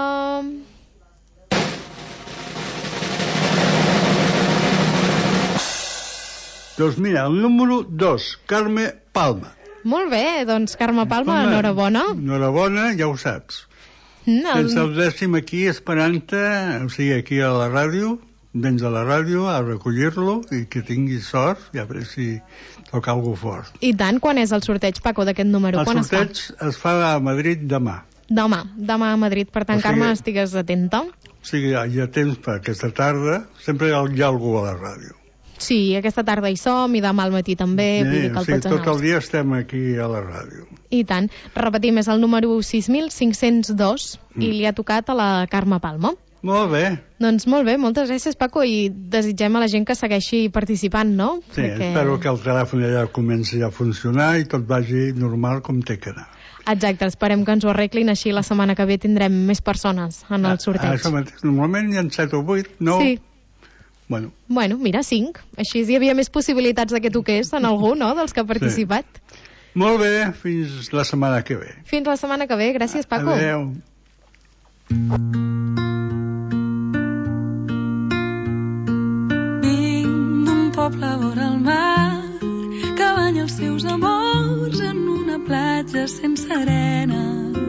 Doncs mira, el número dos, Carme Palma. Molt bé, doncs Carme Palma, Home, enhorabona. Enhorabona, ja ho saps. Mm, el... Tens el dècim aquí esperant-te, o sigui, aquí a la ràdio, vens a la ràdio a recollir-lo i que tinguis sort, ja veure si toca alguna fort. I tant, quan és el sorteig, Paco, d'aquest número? El quan sorteig es fa? es fa a Madrid demà. Demà, demà a Madrid, per tant, o sigui, Carme, estigues atenta. O sigui, hi ha temps per aquesta tarda, sempre hi ha algú a la ràdio. Sí, aquesta tarda hi som i demà al matí també. Sí, vull dir que el sí, pots tot el dia estem aquí a la ràdio. I tant. Repetim, és el número sis mil cinc-cents dos mm. i li ha tocat a la Carme Palma. Molt bé. Doncs molt bé, moltes gràcies, Paco, i desitgem a la gent que segueixi participant, no? Sí, Perquè... espero que el telèfon ja comenci a funcionar i tot vagi normal com té que anar. Exacte, esperem que ens ho arreglin, així la setmana que ve tindrem més persones en el sorteig. Ah, això mateix. Normalment hi ha set o vuit, nou... Sí. Bueno. bueno, mira, cinc. Així hi havia més possibilitats de que toqués en algú, no?, dels que ha participat. Sí. Molt bé, fins la setmana que ve. Fins la setmana que ve, gràcies, Paco. Adéu. Vinc d'un poble vora el mar que banya els seus amors en una platja sense arena.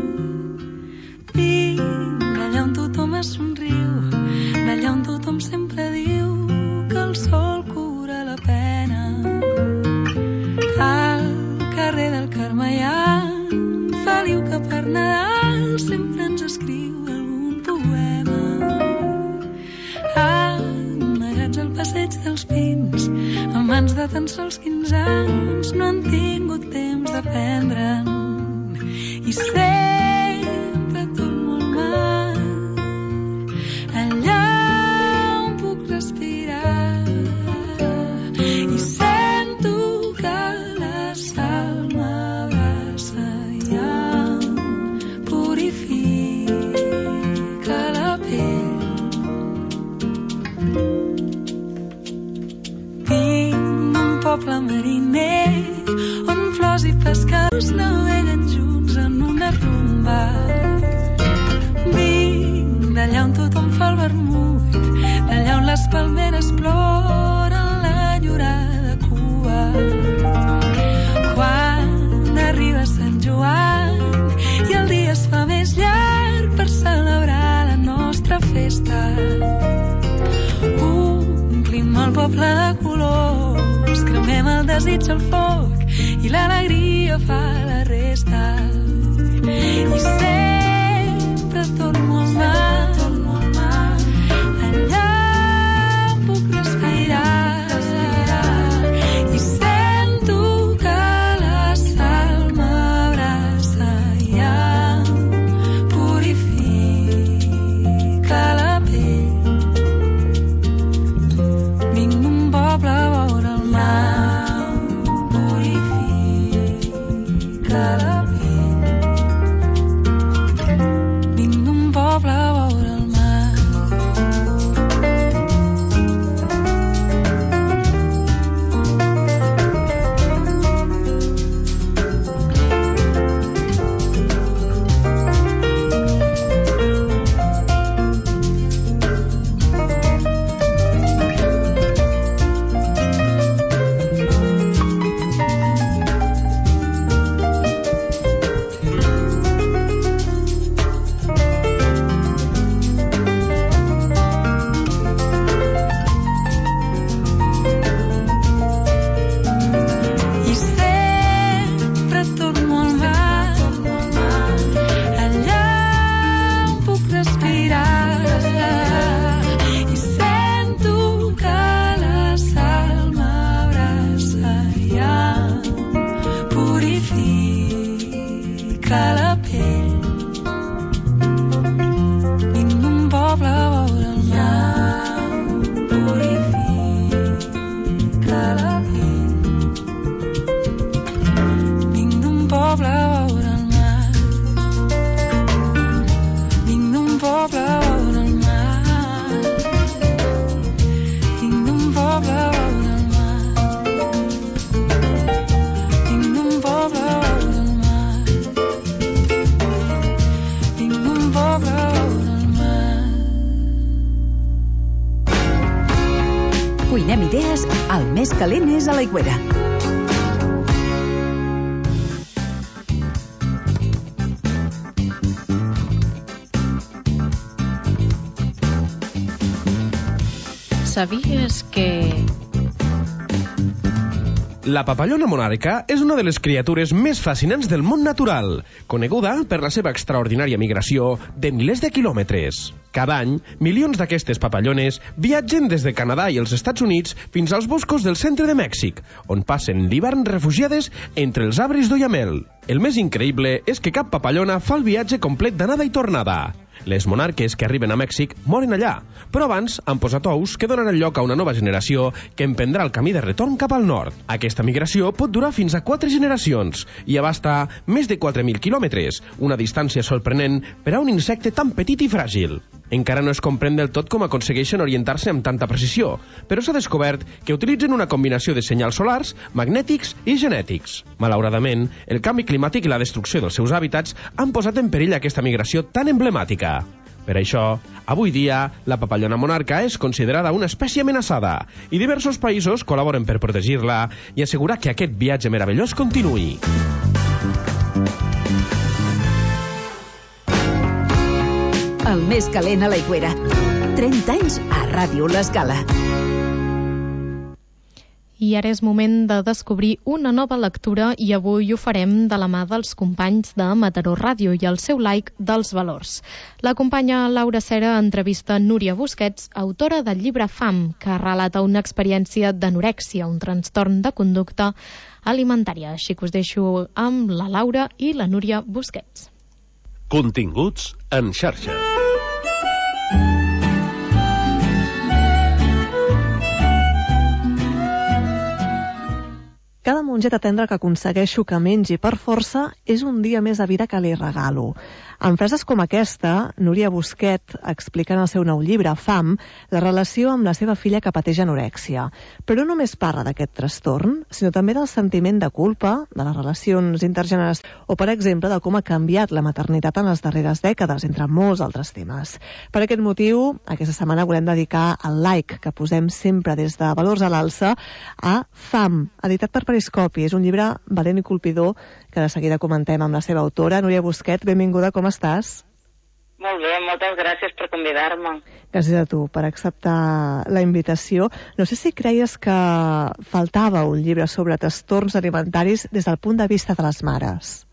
Vinc d'allà on tothom es somriu, d'allà on tothom sempre diu que el sol cura la pena. Al carrer del Carme hi ha Feliu que per Nadal sempre ens escriu algun poema. Amagats al passeig dels Pins, amb mans de tan sols quinze anys, no han tingut temps d'aprendre'n. I sempre tot molt mal, allà on puc respirar, i sento que la sal m'abraça i em purifica la pell. Vinc d'un poble mariner on flors i pescadors naveguen junts en una rumba. Vinc d'allà on tothom fa el vermut, d'allà on les palmeres ploren l'enyorada cua. Quan arriba Sant Joan i el dia es fa més llarg per celebrar la nostra festa, omplim el poble de colors, cremem el desig al foc i l'alegria fa la resta. I sempre tot molt mal, allà on puc respirar, i sento que la sal m'abraça i em purifica la pell. Vinc d'un poble vora el mar, purifica la pell. Vinc d'un poble vora el mar. purificar la pell. Vinc d'un poble a veure el mar. Purificar la pell. Vinc d'un poble a veure el mar. Vinc d'un poble a veure el mar. Vinc d'un poble a veure el mar. Vinc d'un poble a veure el mar. Vinc d'un poble a veure el mar. Cuinem idees, el més calent és a l'Aigüera. Sabies que... La papallona monarca és una de les criatures més fascinants del món natural, coneguda per la seva extraordinària migració de milers de quilòmetres. Cada any, milions d'aquestes papallones viatgen des de Canadà i els Estats Units fins als boscos del centre de Mèxic, on passen l'hivern refugiades entre els arbres d'Oyamel. El més increïble és que cap papallona fa el viatge complet d'anada i tornada. Les monarques que arriben a Mèxic moren allà, però abans han posat ous que donaran lloc a una nova generació que emprendrà el camí de retorn cap al nord. Aquesta migració pot durar fins a quatre generacions i abasta més de quatre mil quilòmetres, una distància sorprenent per a un insecte tan petit i fràgil. Encara no es comprèn del tot com aconsegueixen orientar-se amb tanta precisió, però s'ha descobert que utilitzen una combinació de senyals solars, magnètics i genètics. Malauradament, el canvi climàtic i la destrucció dels seus hàbitats han posat en perill aquesta migració tan emblemàtica. Per això, avui dia, la papallona monarca és considerada una espècie amenaçada i diversos països col·laboren per protegir-la i assegurar que aquest viatge meravellós continuï. El més calent a l'Aigüera. trenta anys a Ràdio L'Escala. I ara és moment de descobrir una nova lectura i avui ho farem de la mà dels companys de Mataró Ràdio i el seu like dels valors. La companya Laura Cera entrevista Núria Busquets, autora del llibre Fam, que relata una experiència d'anorèxia, un trastorn de conducta alimentària. Així que us deixo amb la Laura i la Núria Busquets. Continguts en xarxa. Cada mongeta tendra que aconsegueixo que mengi per força és un dia més de vida que li regalo. En frases com aquesta, Núria Busquet explica en el seu nou llibre, Fam, la relació amb la seva filla que pateix anorèxia. Però no només parla d'aquest trastorn, sinó també del sentiment de culpa, de les relacions intergeneracionals, o, per exemple, de com ha canviat la maternitat en les darreres dècades, entre molts altres temes. Per aquest motiu, aquesta setmana volem dedicar el like que posem sempre des de Valors a l'Alça a Fam, editat per Periscopi. És un llibre valent i colpidor que de seguida comentem amb la seva autora. Núria Busquet, benvinguda, com estàs? Molt bé, moltes gràcies per convidar-me. Gràcies a tu per acceptar la invitació. No sé si creies que faltava un llibre sobre trastorns alimentaris des del punt de vista de les mares.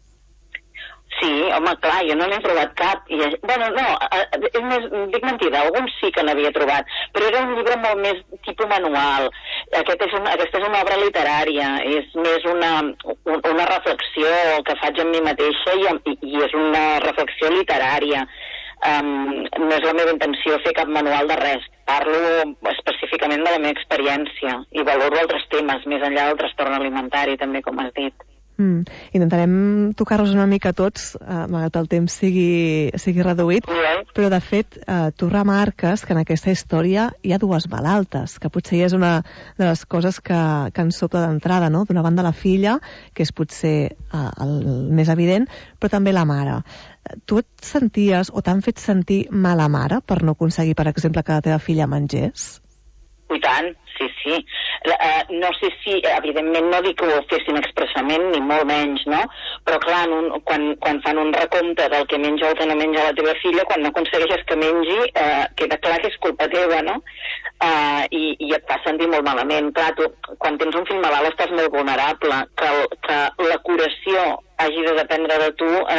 Sí, home, clar, jo no n'he trobat cap. I, bueno, no, és més, dic mentida, alguns sí que n'havia trobat, però era un llibre molt més tipus manual. Aquest és una, aquesta és una obra literària, és més una, una reflexió que faig amb mi mateixa i, i és una reflexió literària. Um, no és la meva intenció fer cap manual de res. Parlo específicament de la meva experiència i valoro altres temes, més enllà del trastorn alimentari, també, com has dit. Mm. Intentarem tocar-los una mica tots, eh, malgrat el temps sigui, sigui reduït, però de fet eh, tu remarques que en aquesta història hi ha dues malaltes, que potser és una de les coses que, que ens sobta d'entrada, no? D'una banda la filla, que és potser eh, el més evident, però també la mare. Tu et senties o t'han fet sentir mala mare per no aconseguir, per exemple, que la teva filla mengés? I tant, sí, sí. Uh, no sé si, evidentment, no dic que ho fessin expressament, ni molt menys, no? Però, clar, un, quan, quan fan un recompte del que menja o el que no menja la teva filla, quan no aconsegueixes que mengi, uh, queda clar que és culpa teva, no? Uh, i, I et fa sentir molt malament. Clar, tu, quan tens un fill malalt estàs molt vulnerable. Que, el, que la curació hagi de dependre de tu et,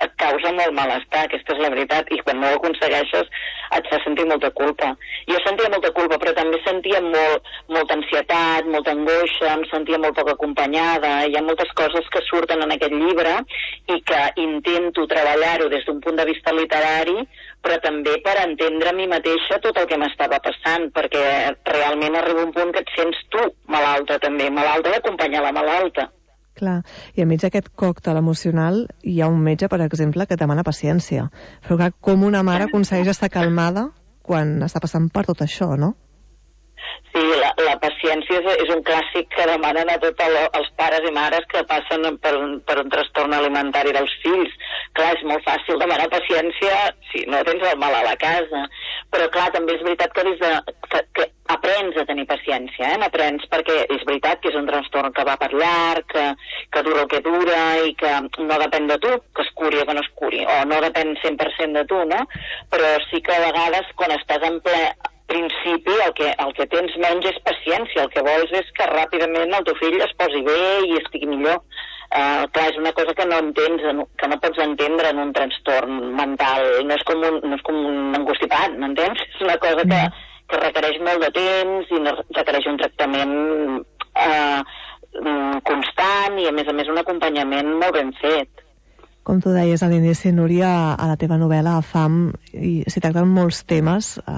et causa molt malestar, aquesta és la veritat, i quan no ho aconsegueixes et fa sentir molta culpa. Jo sentia molta culpa, però també sentia molt, molta ansietat, molta angoixa, em sentia molt poc acompanyada, hi ha moltes coses que surten en aquest llibre i que intento treballar-ho des d'un punt de vista literari, però també per entendre a mi mateixa tot el que m'estava passant, perquè realment arriba un punt que et sents tu malalta també, malalta d'acompanyar la malalta. Clar, i enmig d'aquest còctel emocional hi ha un metge, per exemple, que demana paciència. Però clar, com una mare aconsegueix estar calmada quan està passant per tot això, no? Sí, la, la paciència és, és un clàssic que demanen a tots els pares i mares que passen per un, per un trastorn alimentari dels fills. Clar, és molt fàcil demanar paciència si no tens el mal a la casa. Però clar, també és veritat que, des de, que, que aprens a tenir paciència, eh? N'aprens perquè és veritat que és un trastorn que va per llarg, que, que dura el que dura i que no depèn de tu, que es curi o que no es curi, o no depèn cent per cent de tu, no? Però sí que a vegades quan estàs en ple principi el que, el que tens menys és paciència, el que vols és que ràpidament el teu fill es posi bé i estigui millor. Uh, clar, és una cosa que no entens, que no pots entendre en un trastorn mental, no és com un, no és com un angostipat, m'entens? És una cosa que, que requereix molt de temps i requereix un tractament uh, constant i a més a més un acompanyament molt ben fet. Com tu deies a l'inici, Núria, a la teva novel·la, a Fam, s'hi tracten molts temes eh,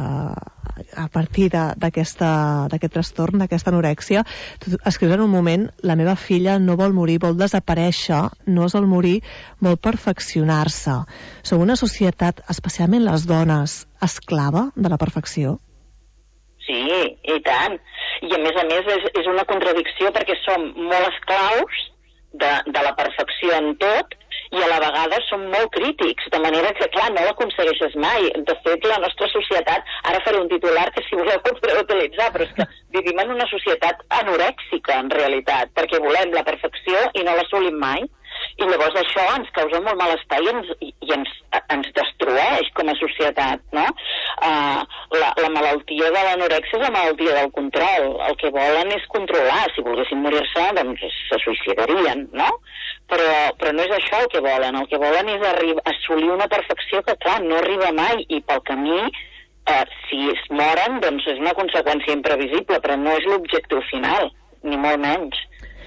a partir d'aquest trastorn, d'aquesta anorèxia. Tu escrius en un moment, la meva filla no vol morir, vol desaparèixer, no es vol morir, vol perfeccionar-se. Som una societat, especialment les dones, esclava de la perfecció? Sí, i tant. I a més a més és, és una contradicció perquè som molt esclaus de, de la perfecció en tot, i a la vegada som molt crítics, de manera que, clar, no l'aconsegueixes mai. De fet, la nostra societat, ara faré un titular que si voleu ho podreu utilitzar, però és que vivim en una societat anorèxica, en realitat, perquè volem la perfecció i no l'assolim mai, i llavors això ens causa molt malestar i ens, i ens, ens destrueix com a societat, no? Uh, la, la malaltia de l'anorèxia és la malaltia del control. El que volen és controlar. Si volguessin morir-se, doncs se suïcidarien, no? Però, però no és això el que volen. El que volen és arribar, assolir una perfecció que, clar, no arriba mai, i pel camí, eh, si es moren, doncs és una conseqüència imprevisible, però no és l'objectiu final, ni molt menys.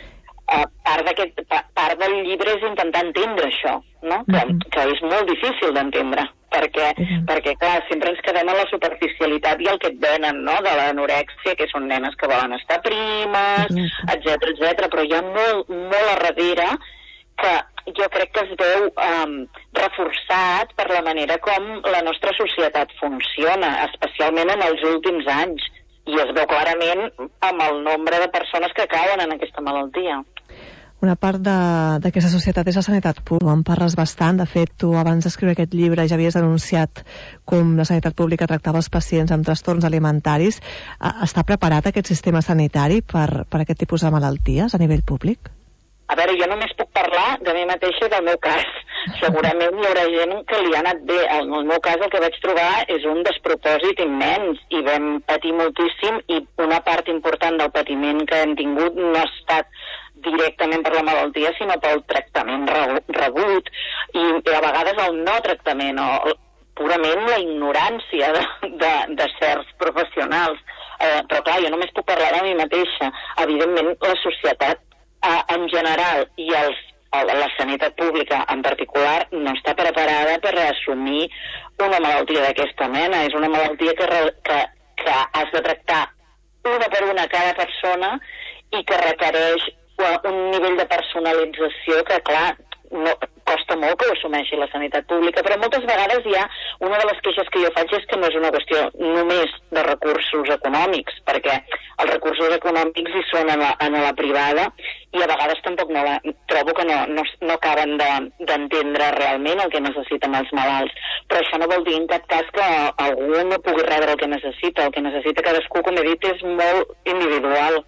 Uh, part, part del llibre és intentar entendre això, no? Que, que és molt difícil d'entendre, perquè, perquè, clar, sempre ens quedem a la superficialitat i el que et venen, no?, de l'anorèxia, que són nenes que volen estar primes, etcètera, etcètera, però hi ha molt, molt a darrere que jo crec que es veu um, reforçat per la manera com la nostra societat funciona, especialment en els últims anys, i es veu clarament amb el nombre de persones que cauen en aquesta malaltia. Una part d'aquesta societat és la sanitat pública. En parles bastant. De fet, tu abans d'escriure aquest llibre ja havies denunciat com la sanitat pública tractava els pacients amb trastorns alimentaris. Està preparat aquest sistema sanitari per, per aquest tipus de malalties a nivell públic? A veure, jo només puc parlar de mi mateixa i del meu cas. Segurament hi haurà gent que li ha anat bé. En el meu cas el que vaig trobar és un despropòsit immens i vam patir moltíssim, i una part important del patiment que hem tingut no ha estat directament per la malaltia, sinó pel tractament rebut, i a vegades el no tractament, o purament la ignorància de, de, de certs professionals. Eh, però clar, jo només puc parlar de mi mateixa. Evidentment, la societat eh, en general i els, la sanitat pública en particular no està preparada per assumir una malaltia d'aquesta mena. És una malaltia que, que, que has de tractar una per una cada persona i que requereix un nivell de personalització que, clar, no, costa molt que ho assumeixi la sanitat pública, però moltes vegades hi ha, una de les queixes que jo faig és que no és una qüestió només de recursos econòmics, perquè els recursos econòmics hi són en la, en la privada, i a vegades tampoc no la, trobo que no, no, no acaben d'entendre de, realment el que necessiten els malalts. Però això no vol dir en cap cas que algú no pugui rebre el que necessita. El que necessita cadascú, com he dit, és molt individual.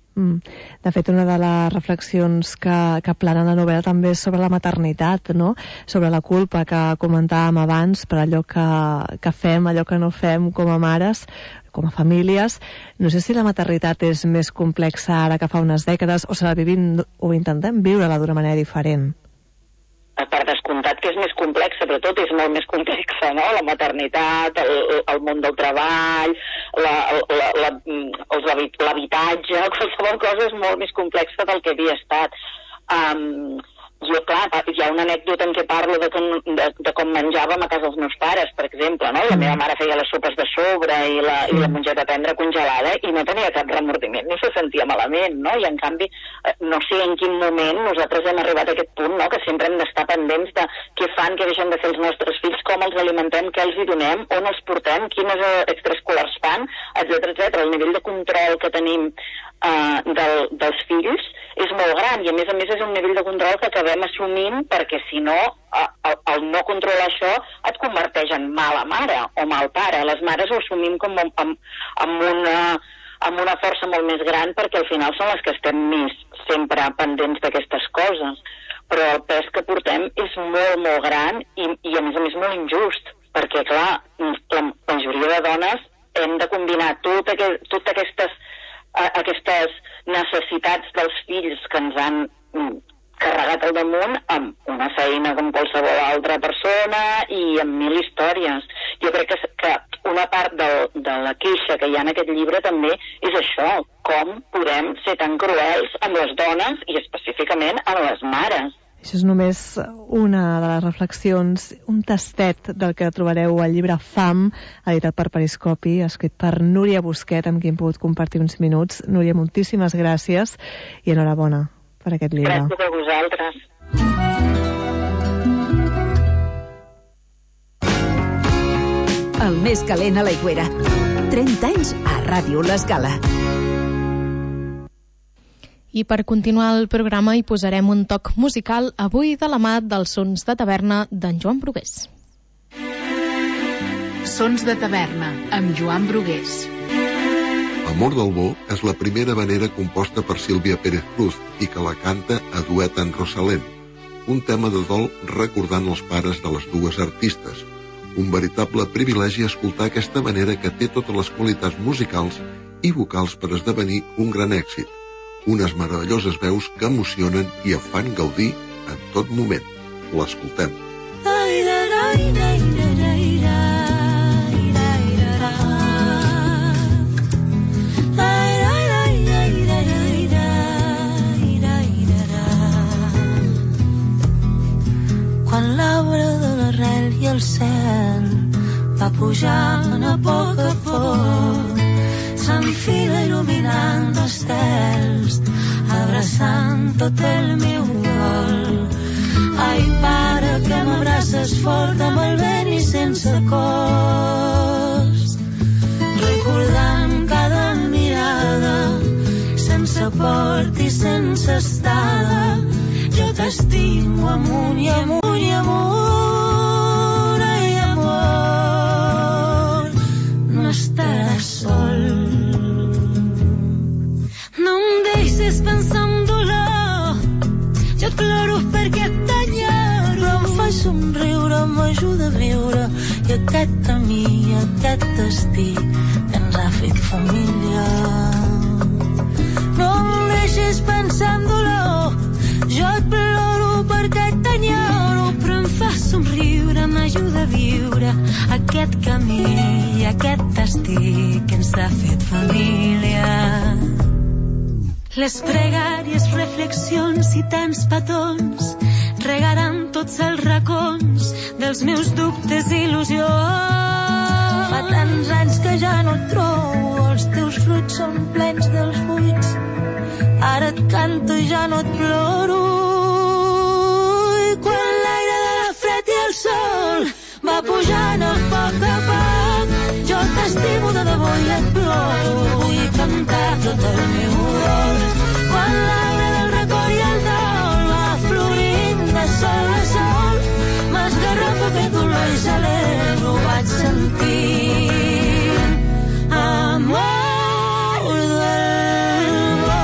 De fet, una de les reflexions que, que plana la novel·la també és sobre la maternitat, no? Sobre la culpa que comentàvem abans per allò que, que fem, allò que no fem com a mares, com a famílies. No sé si la maternitat és més complexa ara que fa unes dècades, o se la vivim o intentem viure-la d'una manera diferent. Per descomptat descomptat que és més complexa, però tot és molt més complexa, no? La maternitat, el, el món del treball, la, la, la, l'habitatge, qualsevol cosa és molt més complexa del que havia estat. Um, jo, clar, hi ha una anècdota en què parlo de com, de, de com menjàvem a casa dels meus pares, per exemple, no? La meva mare feia les sopes de sobre i la, i la mongeta tendra congelada i no tenia cap remordiment, ni se sentia malament, no? I en canvi, no sé en quin moment nosaltres hem arribat a aquest punt, no? Que sempre hem d'estar pendents de què fan, què deixen de fer els nostres fills, com els alimentem, què els hi donem, on els portem, quines extraescolars fan, etcètera, etcètera. El nivell de control que tenim Uh, del, dels fills és molt gran i a més a més és un nivell de control que acabem assumint perquè si no uh, el, el no controlar això et converteix en mala mare o mal pare. Les mares ho assumim com amb, amb, amb, una, amb una força molt més gran perquè al final són les que estem més sempre pendents d'aquestes coses, però el pes que portem és molt molt gran i, i a més a més molt injust perquè clar, la majoria de dones hem de combinar tot aquest, tot aquestes aquestes necessitats dels fills que ens han carregat al damunt amb una feina com qualsevol altra persona i amb mil històries. Jo crec que, que una part de, de la queixa que hi ha en aquest llibre també és això, com podem ser tan cruels amb les dones i específicament amb les mares. Això és només una de les reflexions, un tastet del que trobareu al llibre Fam, editat per Periscopi, escrit per Núria Busquet, amb qui hem pogut compartir uns minuts. Núria, moltíssimes gràcies i enhorabona per aquest llibre. Gràcies a vosaltres. El més calent a l'Aigüera. trenta anys a Ràdio L'Escala. I per continuar el programa hi posarem un toc musical avui de la mà dels Sons de Taverna d'en Joan Brugués. Sons de Taverna, amb Joan Brugués. Amor del Bo és la primera havanera composta per Sílvia Pérez Cruz i que la canta a duet amb Rosalén, un tema de dol recordant els pares de les dues artistes. Un veritable privilegi escoltar aquesta havanera que té totes les qualitats musicals i vocals per esdevenir un gran èxit. Unes meravelloses veus que emocionen i et fan gaudir en tot moment. L'escoltem. Quan l'arbre de l'arrel i el cel va pujant a poc a poc, s'enfila il·luminant estels, abraçant tot el meu vol. Ai, pare, que m'abraces fort amb el vent i sense cos, recordant cada mirada, sense port i sense estada. Jo t'estimo amunt i amunt i amunt, ai, amor, no estaràs sol. No em deixes pensar en dolor, jo et ploro perquè t'enyoro, em fa somriure, m'ajuda a viure, i aquest camí, aquest destí que ens ha fet família. No em deixes pensar en dolor, jo et ploro perquè t'enyoro, però em fa somriure, m'ajuda a viure aquest camí i aquest destí que ens ha fet família. Les pregàries, reflexions i tants petons regaran tots els racons dels meus dubtes i il·lusions. Fa tants anys que ja no et trobo, els teus fruits són plens dels buits. Ara et canto i ja no et ploro. I quan l'aire de la fred i el sol va pujant a poc a poc, jo t'estimo de debò i et ploro. Vull cantar tot el meu dol. Quan l'arbre del record i el dol va florint de sol a sol, m'esgarrafa aquest dolor i celebro, vaig sentint amor del bo.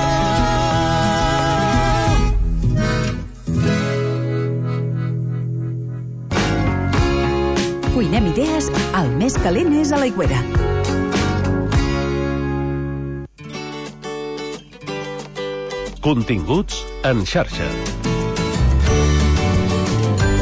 Cuinem idees, el més calent és a l'Aigüera. Continguts en xarxa.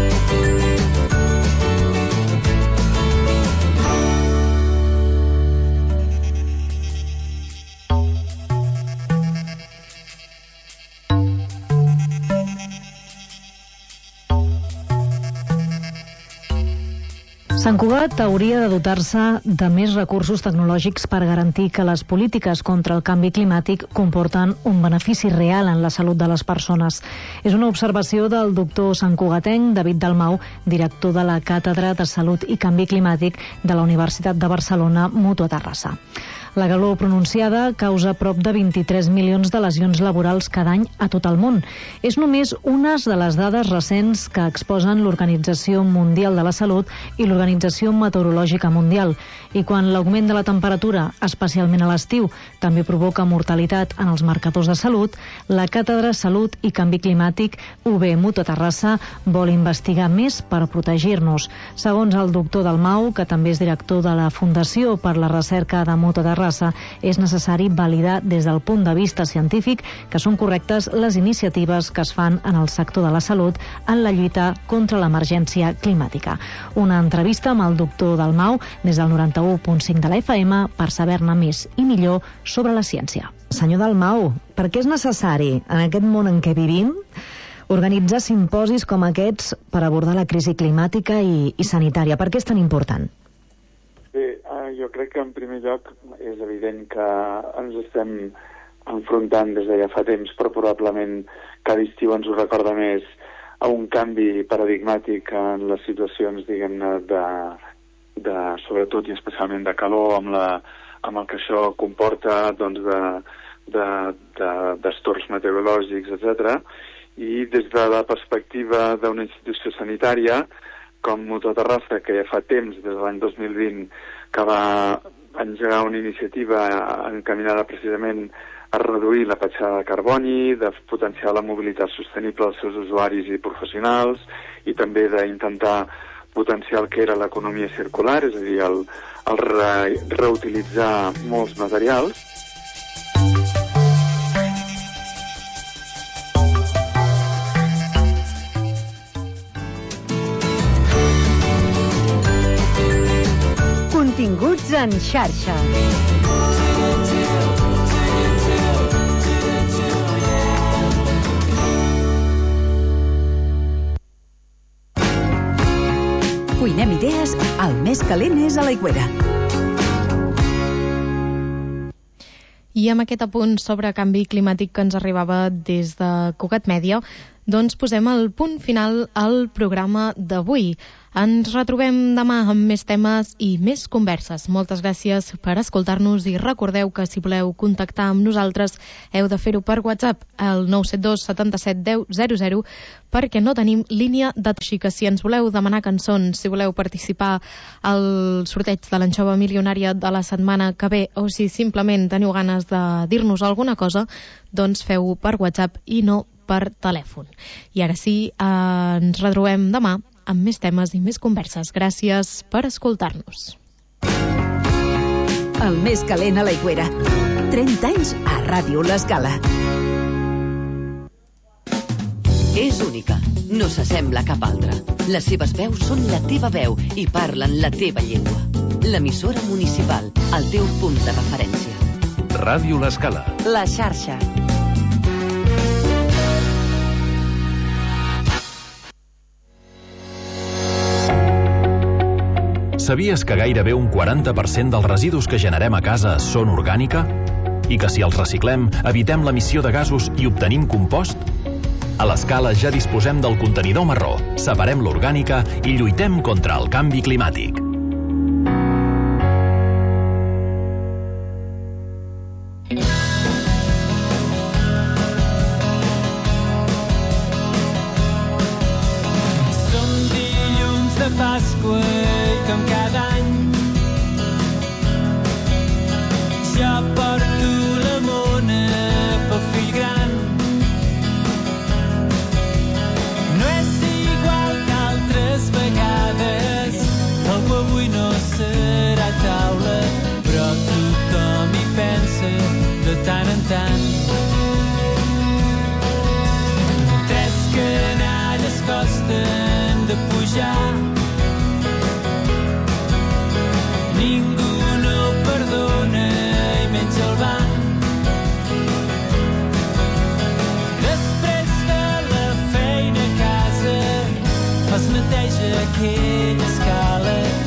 Sant Cugat hauria de dotar-se de més recursos tecnològics per garantir que les polítiques contra el canvi climàtic comporten un benefici real en la salut de les persones. És una observació del doctor santcugatenc David Dalmau, director de la Càtedra de Salut i Canvi Climàtic de la Universitat de Barcelona, Mutua Terrassa. La calor pronunciada causa prop de vint-i-tres milions de lesions laborals cada any a tot el món. És només una de les dades recents que exposen l'Organització Mundial de la Salut i l'Organització Meteorològica Mundial. I quan l'augment de la temperatura, especialment a l'estiu, també provoca mortalitat en els marcadors de salut, la Càtedra Salut i Canvi Climàtic U B Mutua Terrassa vol investigar més per protegir-nos. Segons el doctor Dalmau, que també és director de la Fundació per la Recerca de Mutua Terrassa, és necessari validar des del punt de vista científic que són correctes les iniciatives que es fan en el sector de la salut en la lluita contra l'emergència climàtica. Una entrevista amb el doctor Dalmau des del noranta-u punt cinc de la F M per saber-ne més i millor sobre la ciència. Senyor Dalmau, per què és necessari en aquest món en què vivim organitzar simposis com aquests per abordar la crisi climàtica i, i sanitària? Per què és tan important? Bé, jo crec que en primer lloc és evident que ens estem enfrontant des de ja fa temps, però probablement cada estiu ens ho recorda més, a un canvi paradigmàtic en les situacions, diguem-ne, de, de, sobretot i especialment de calor, amb, la, amb el que això comporta, doncs, de, de, de, d'estorns meteorològics, etcètera. I des de la perspectiva d'una institució sanitària, com Mutua Terrassa, que ja fa temps, des de l'any dos mil vint, que va engegar una iniciativa encaminada precisament a reduir la petjada de carboni, de potenciar la mobilitat sostenible dels seus usuaris i professionals, i també d'intentar potenciar el que era l'economia circular, és a dir, el, el re, reutilitzar molts materials. Continguts en xarxa. Cuinem idees, el més calent és a l'Aigüera. I amb aquest apunt sobre canvi climàtic que ens arribava des de Cugat Mèdia, doncs posem el punt final al programa d'avui. Ens retrobem demà amb més temes i més converses. Moltes gràcies per escoltar-nos i recordeu que si voleu contactar amb nosaltres heu de fer-ho per WhatsApp al nou set dos setanta-set deu zero zero perquè no tenim línia de així que si ens voleu demanar cançons, si voleu participar al sorteig de l'anxova milionària de la setmana que ve o si simplement teniu ganes de dir-nos alguna cosa, doncs feu-ho per WhatsApp i no per telèfon. I ara sí, eh, ens retrobem demà amb més temes i més converses. Gràcies per escoltar-nos. El més calent a l'Aigüera. trenta anys a Ràdio L'Escala. És única, no s'assembla a cap altra. Les seves veus són la teva veu i parlen la teva llengua. L'emissora municipal, el teu punt de referència. Ràdio L'Escala. La xarxa. Sabies que gairebé un quaranta per cent dels residus que generem a casa són orgànica? I que si els reciclem, evitem l'emissió de gasos i obtenim compost? A l'Escala ja disposem del contenidor marró, separem l'orgànica i lluitem contra el canvi climàtic. Som dilluns de Pasqua i com cada any ja porto la mona pel fill gran. No és igual que altres vegades, el que avui no serà taula, però tothom hi pensa de tant en tant. Tres canalles costen de pujar, ningú no perdona i menys el banc. Després de la feina a casa es neteja aquella escala